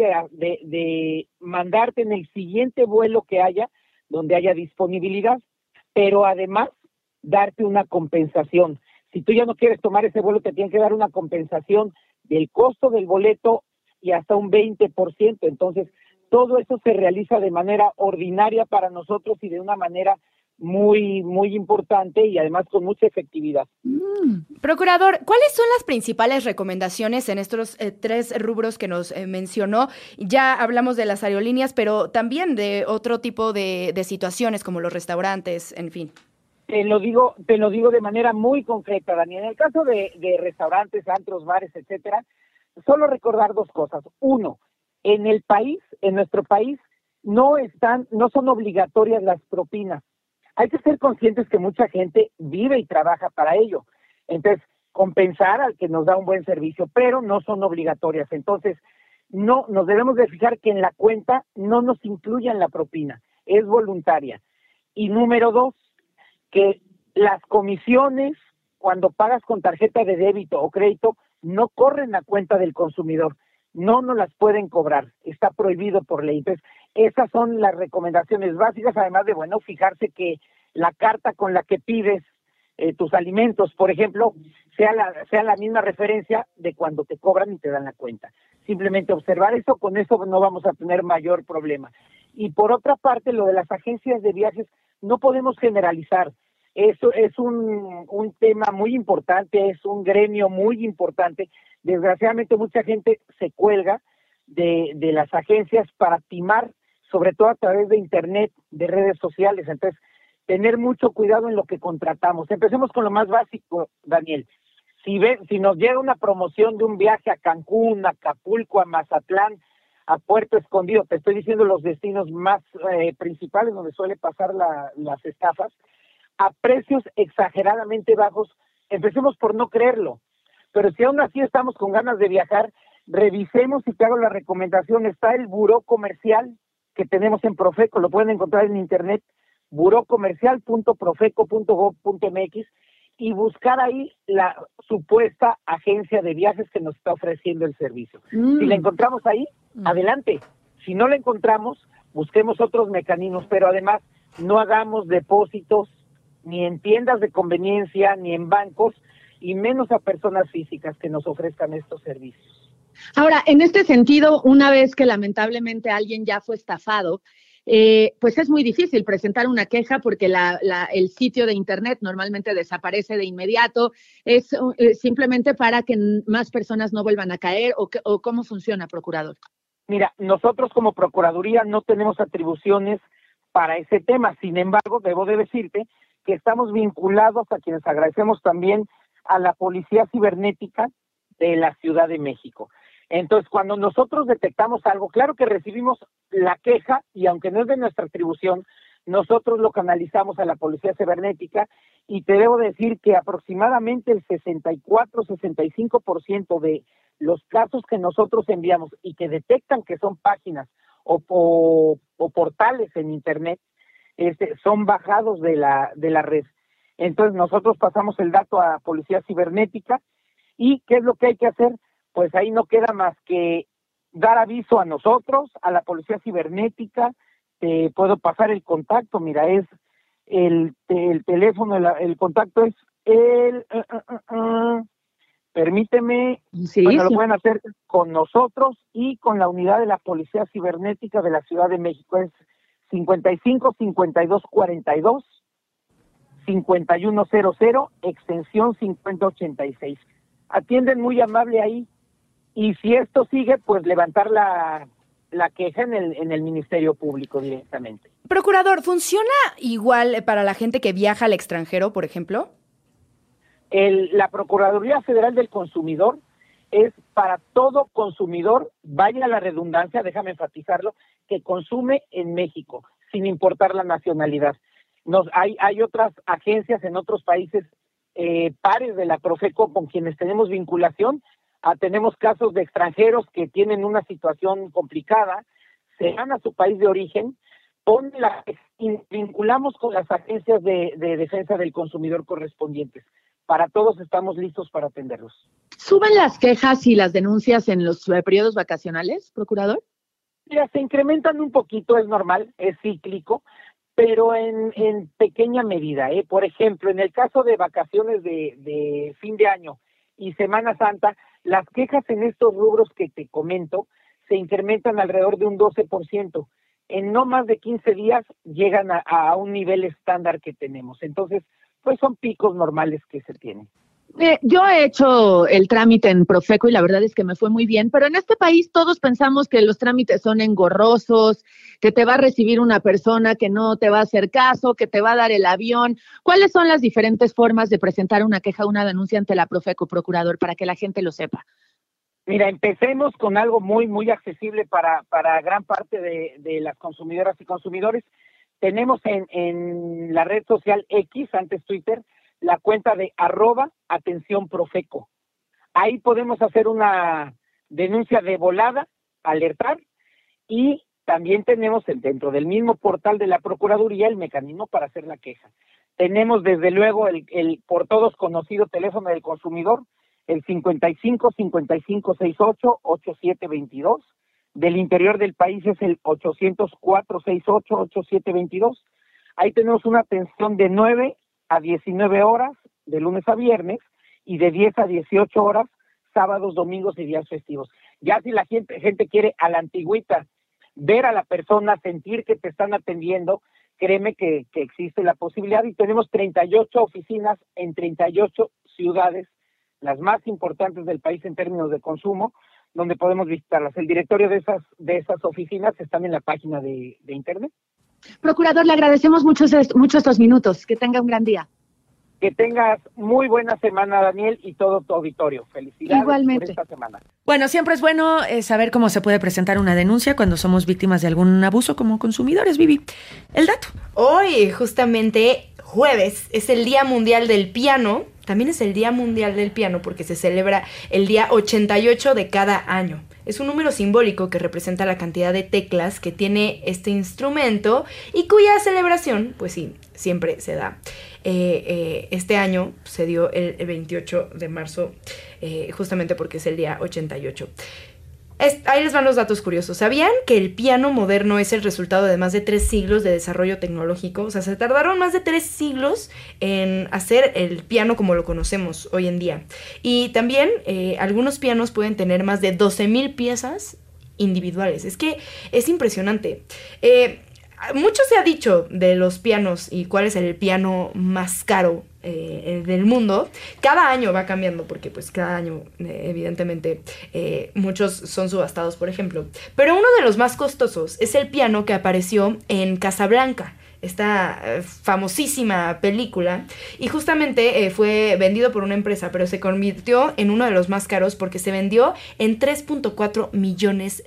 Speaker 16: de mandarte en el siguiente vuelo que haya, donde haya disponibilidad, pero además darte una compensación. Si tú ya no quieres tomar ese vuelo, te tienen que dar una compensación del costo del boleto y hasta un 20%. Entonces, todo eso se realiza de manera ordinaria para nosotros y de una manera muy, muy importante y además con mucha efectividad.
Speaker 5: Procurador, ¿cuáles son las principales recomendaciones en estos 3 rubros que nos mencionó? Ya hablamos de las aerolíneas, pero también de otro tipo de situaciones como los restaurantes, en fin.
Speaker 16: Te lo digo de manera muy concreta, Dani. En el caso de restaurantes, antros, bares, etcétera, solo recordar 2 cosas. 1, en nuestro país, no son obligatorias las propinas. Hay que ser conscientes que mucha gente vive y trabaja para ello. Entonces, compensar al que nos da un buen servicio, pero no son obligatorias. Entonces, no nos debemos de fijar que en la cuenta no nos incluyan la propina, es voluntaria. Y número 2, que las comisiones, cuando pagas con tarjeta de débito o crédito, no corren a cuenta del consumidor. No nos las pueden cobrar, está prohibido por ley. Entonces, esas son las recomendaciones básicas, además de, bueno, fijarse que la carta con la que pides tus alimentos, por ejemplo, sea la misma referencia de cuando te cobran y te dan la cuenta. Simplemente observar eso, con eso no vamos a tener mayor problema. Y por otra parte, lo de las agencias de viajes, no podemos generalizar. Eso es un tema muy importante, es un gremio muy importante. Desgraciadamente mucha gente se cuelga de las agencias para timar, sobre todo a través de internet, de redes sociales. Entonces, tener mucho cuidado en lo que contratamos. Empecemos con lo más básico, Daniel. Si nos llega una promoción de un viaje a Cancún, a Acapulco, a Mazatlán, a Puerto Escondido, te estoy diciendo los destinos más principales donde suele pasar las estafas, a precios exageradamente bajos, empecemos por no creerlo. Pero si aún así estamos con ganas de viajar, revisemos, y te hago la recomendación, está el buró comercial que tenemos en Profeco, lo pueden encontrar en internet, burocomercial.profeco.gov.mx, y buscar ahí la supuesta agencia de viajes que nos está ofreciendo el servicio. Si la encontramos ahí, adelante. Si no la encontramos, busquemos otros mecanismos, pero además no hagamos depósitos ni en tiendas de conveniencia, ni en bancos, y menos a personas físicas que nos ofrezcan estos servicios.
Speaker 15: Ahora, en este sentido, una vez que lamentablemente alguien ya fue estafado, pues es muy difícil presentar una queja porque el sitio de internet normalmente desaparece de inmediato. ¿Es simplemente para que más personas no vuelvan a caer o cómo funciona, procurador?
Speaker 16: Mira, nosotros como Procuraduría no tenemos atribuciones para ese tema. Sin embargo, debo de decirte que estamos vinculados, a quienes agradecemos también, a la Policía Cibernética de la Ciudad de México. Entonces, cuando nosotros detectamos algo, claro que recibimos la queja y aunque no es de nuestra atribución, nosotros lo canalizamos a la Policía Cibernética y te debo decir que aproximadamente el 64-65% de los casos que nosotros enviamos y que detectan que son páginas o portales en Internet, son bajados de la red. Entonces nosotros pasamos el dato a Policía Cibernética y ¿qué es lo que hay que hacer? Pues ahí no queda más que dar aviso a nosotros, a la Policía Cibernética. Puedo pasar el contacto, mira, es el teléfono, el contacto es permíteme,
Speaker 15: sí.
Speaker 16: Lo pueden hacer con nosotros y con la unidad de la Policía Cibernética de la Ciudad de México, es 55 52 42 5100, extensión 5086. Atienden muy amable ahí. Y si esto sigue, pues levantar la queja en el Ministerio Público directamente.
Speaker 5: Procurador, ¿funciona igual para la gente que viaja al extranjero, por ejemplo?
Speaker 16: La Procuraduría Federal del Consumidor es para todo consumidor, vaya la redundancia, déjame enfatizarlo, que consume en México, sin importar la nacionalidad. Hay otras agencias en otros países pares de la Profeco con quienes tenemos vinculación. Tenemos casos de extranjeros que tienen una situación complicada, se van a su país de origen, y vinculamos con las agencias de defensa del consumidor correspondientes. Para todos estamos listos para atenderlos.
Speaker 15: ¿Suben las quejas y las denuncias en los periodos vacacionales, procurador?
Speaker 16: Mira, se incrementan un poquito, es normal, es cíclico, pero en pequeña medida. Por ejemplo, en el caso de vacaciones de fin de año y Semana Santa, las quejas en estos rubros que te comento se incrementan alrededor de un 12%. En no más de 15 días llegan a un nivel estándar que tenemos. Entonces, pues son picos normales que se tienen.
Speaker 15: Yo he hecho el trámite en Profeco y la verdad es que me fue muy bien, pero en este país todos pensamos que los trámites son engorrosos, que te va a recibir una persona que no te va a hacer caso, que te va a dar el avión. ¿Cuáles son las diferentes formas de presentar una queja, una denuncia ante la Profeco, procurador, para que la gente lo sepa?
Speaker 16: Mira, empecemos con algo muy, muy accesible para gran parte de las consumidoras y consumidores. Tenemos en la red social X, antes Twitter, la cuenta de @atenciónprofeco. Ahí podemos hacer una denuncia de volada, alertar, y también tenemos dentro del mismo portal de la Procuraduría el mecanismo para hacer la queja. Tenemos desde luego el por todos conocido teléfono del consumidor, el 55 55 68 8722. Del interior del país es el 804 68 8722. Ahí tenemos una atención de 9 a 19 horas, de lunes a viernes, y de 10 a 18 horas, sábados, domingos y días festivos. Ya si la gente quiere a la antigüita, ver a la persona, sentir que te están atendiendo, créeme que existe la posibilidad, y tenemos 38 oficinas en 38 ciudades, las más importantes del país en términos de consumo, donde podemos visitarlas. El directorio de esas oficinas están en la página de internet.
Speaker 15: Procurador, le agradecemos mucho estos minutos. Que tenga un gran día.
Speaker 16: Que tengas muy buena semana, Daniel, y todo tu auditorio. Felicidades.
Speaker 15: Igualmente.
Speaker 16: Por esta semana.
Speaker 4: Bueno, siempre es bueno saber cómo se puede presentar una denuncia cuando somos víctimas de algún abuso como consumidores. Vivi, el dato.
Speaker 5: Hoy, justamente jueves, es el Día Mundial del Piano. También es el Día Mundial del Piano porque se celebra el día 88 de cada año. Es un número simbólico que representa la cantidad de teclas que tiene este instrumento y cuya celebración, pues sí, siempre se da. Este año se dio el 28 de marzo, justamente porque es el día 88. Ahí les van los datos curiosos. ¿Sabían que el piano moderno es el resultado de más de 3 siglos de desarrollo tecnológico? O sea, se tardaron más de 3 siglos en hacer el piano como lo conocemos hoy en día. Y también algunos pianos pueden tener más de 12,000 piezas individuales. Es que es impresionante. Mucho se ha dicho de los pianos y cuál es el piano más caro del mundo. Cada año va cambiando porque pues cada año evidentemente muchos son subastados, por ejemplo. Pero uno de los más costosos es el piano que apareció en Casablanca, esta famosísima película, y justamente fue vendido por una empresa, pero se convirtió en uno de los más caros porque se vendió en $3.4 millones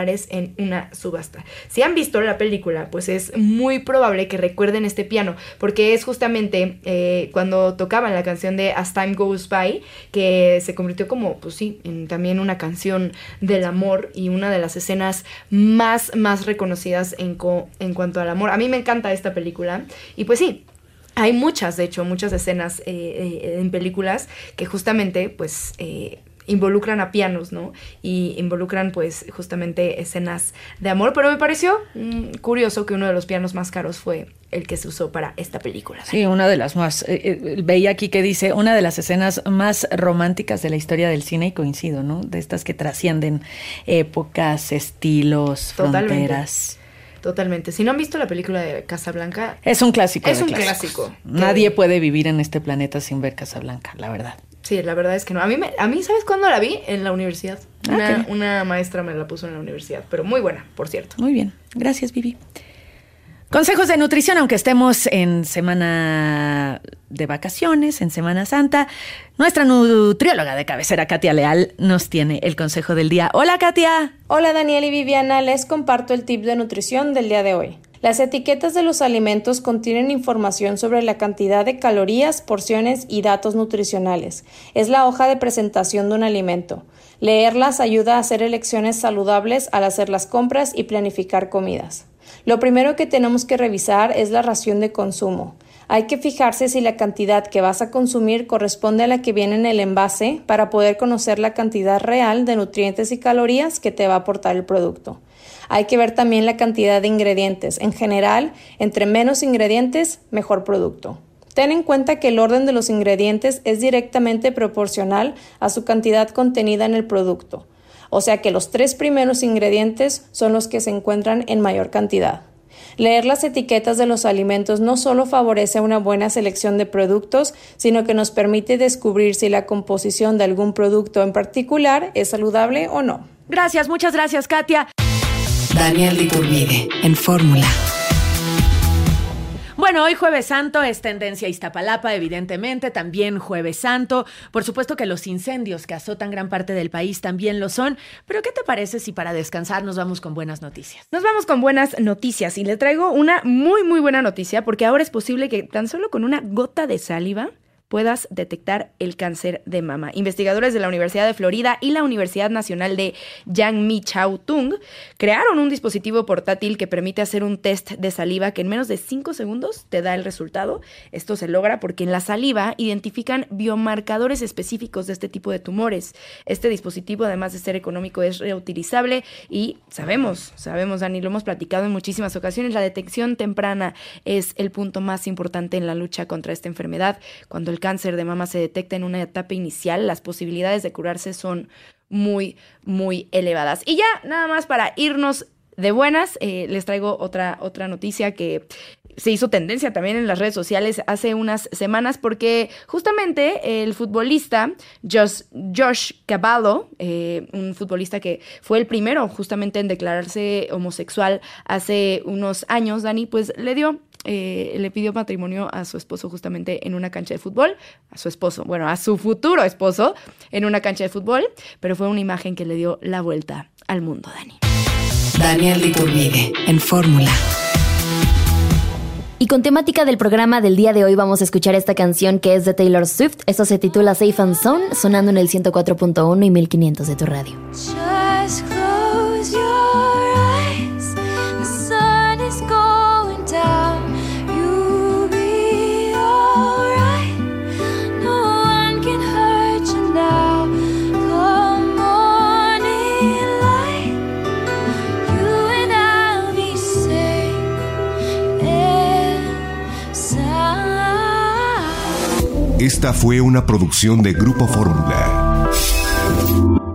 Speaker 5: en una subasta. Si han visto la película, pues es muy probable que recuerden este piano, porque es justamente cuando tocaban la canción de As Time Goes By, que se convirtió como, pues sí, en también una canción del amor y una de las escenas más reconocidas en cuanto al amor. A mí me encanta esta película y pues sí, hay muchas escenas en películas que justamente pues involucran a pianos, ¿no? Y involucran pues justamente escenas de amor, pero me pareció curioso que uno de los pianos más caros fue el que se usó para esta película.
Speaker 4: Sí, una de las más, veía aquí que dice, una de las escenas más románticas de la historia del cine, y coincido, ¿no? De estas que trascienden épocas, estilos, fronteras.
Speaker 5: Totalmente. Si no han visto la película de Casablanca...
Speaker 4: Es un clásico.
Speaker 5: Es un clásico.
Speaker 4: Nadie puede vivir en este planeta sin ver Casablanca, la verdad.
Speaker 5: Sí, la verdad es que no. A mí ¿sabes cuándo la vi? En la universidad. Una maestra me la puso en la universidad, pero muy buena, por cierto.
Speaker 4: Muy bien. Gracias, Vivi. Consejos de nutrición, aunque estemos en semana de vacaciones, en Semana Santa. Nuestra nutrióloga de cabecera, Katia Leal, nos tiene el consejo del día. Hola, Katia.
Speaker 17: Hola, Daniel y Viviana. Les comparto el tip de nutrición del día de hoy. Las etiquetas de los alimentos contienen información sobre la cantidad de calorías, porciones y datos nutricionales. Es la hoja de presentación de un alimento. Leerlas ayuda a hacer elecciones saludables al hacer las compras y planificar comidas. Lo primero que tenemos que revisar es la ración de consumo. Hay que fijarse si la cantidad que vas a consumir corresponde a la que viene en el envase para poder conocer la cantidad real de nutrientes y calorías que te va a aportar el producto. Hay que ver también la cantidad de ingredientes. En general, entre menos ingredientes, mejor producto. Ten en cuenta que el orden de los ingredientes es directamente proporcional a su cantidad contenida en el producto. O sea que los 3 primeros ingredientes son los que se encuentran en mayor cantidad. Leer las etiquetas de los alimentos no solo favorece una buena selección de productos, sino que nos permite descubrir si la composición de algún producto en particular es saludable o no.
Speaker 4: Gracias, muchas gracias, Katia.
Speaker 3: Daniel Iturbide, en Fórmula.
Speaker 4: Bueno, hoy Jueves Santo es tendencia Iztapalapa, evidentemente, también Jueves Santo. Por supuesto que los incendios que azotan gran parte del país también lo son. Pero ¿qué te parece si para descansar nos vamos con buenas noticias?
Speaker 5: Nos vamos con buenas noticias y le traigo una muy buena noticia porque ahora es posible que tan solo con una gota de saliva puedas detectar el cáncer de mama. Investigadores de la Universidad de Florida y la Universidad Nacional de Yang Mi Chau Tung crearon un dispositivo portátil que permite hacer un test de saliva que en menos de 5 segundos te da el resultado. Esto se logra porque en la saliva identifican biomarcadores específicos de este tipo de tumores. Este dispositivo, además de ser económico, es reutilizable y sabemos, Dani, lo hemos platicado en muchísimas ocasiones, la detección temprana es el punto más importante en la lucha contra esta enfermedad. Cuando el cáncer de mama se detecta en una etapa inicial, las posibilidades de curarse son muy elevadas. Y ya, nada más para irnos de buenas, les traigo otra noticia que se hizo tendencia también en las redes sociales hace unas semanas porque justamente el futbolista Josh Cavallo, un futbolista que fue el primero justamente en declararse homosexual hace unos años, Dani, pues le pidió matrimonio a su esposo justamente en una cancha de fútbol, a su futuro esposo en una cancha de fútbol, pero fue una imagen que le dio la vuelta al mundo, Dani.
Speaker 3: Daniel Iturbide, en Fórmula.
Speaker 6: Y con temática del programa del día de hoy vamos a escuchar esta canción que es de Taylor Swift. Esto se titula Safe and Sound, sonando en el 104.1 y 1500 de tu radio.
Speaker 18: Just Esta fue una producción de Grupo Fórmula.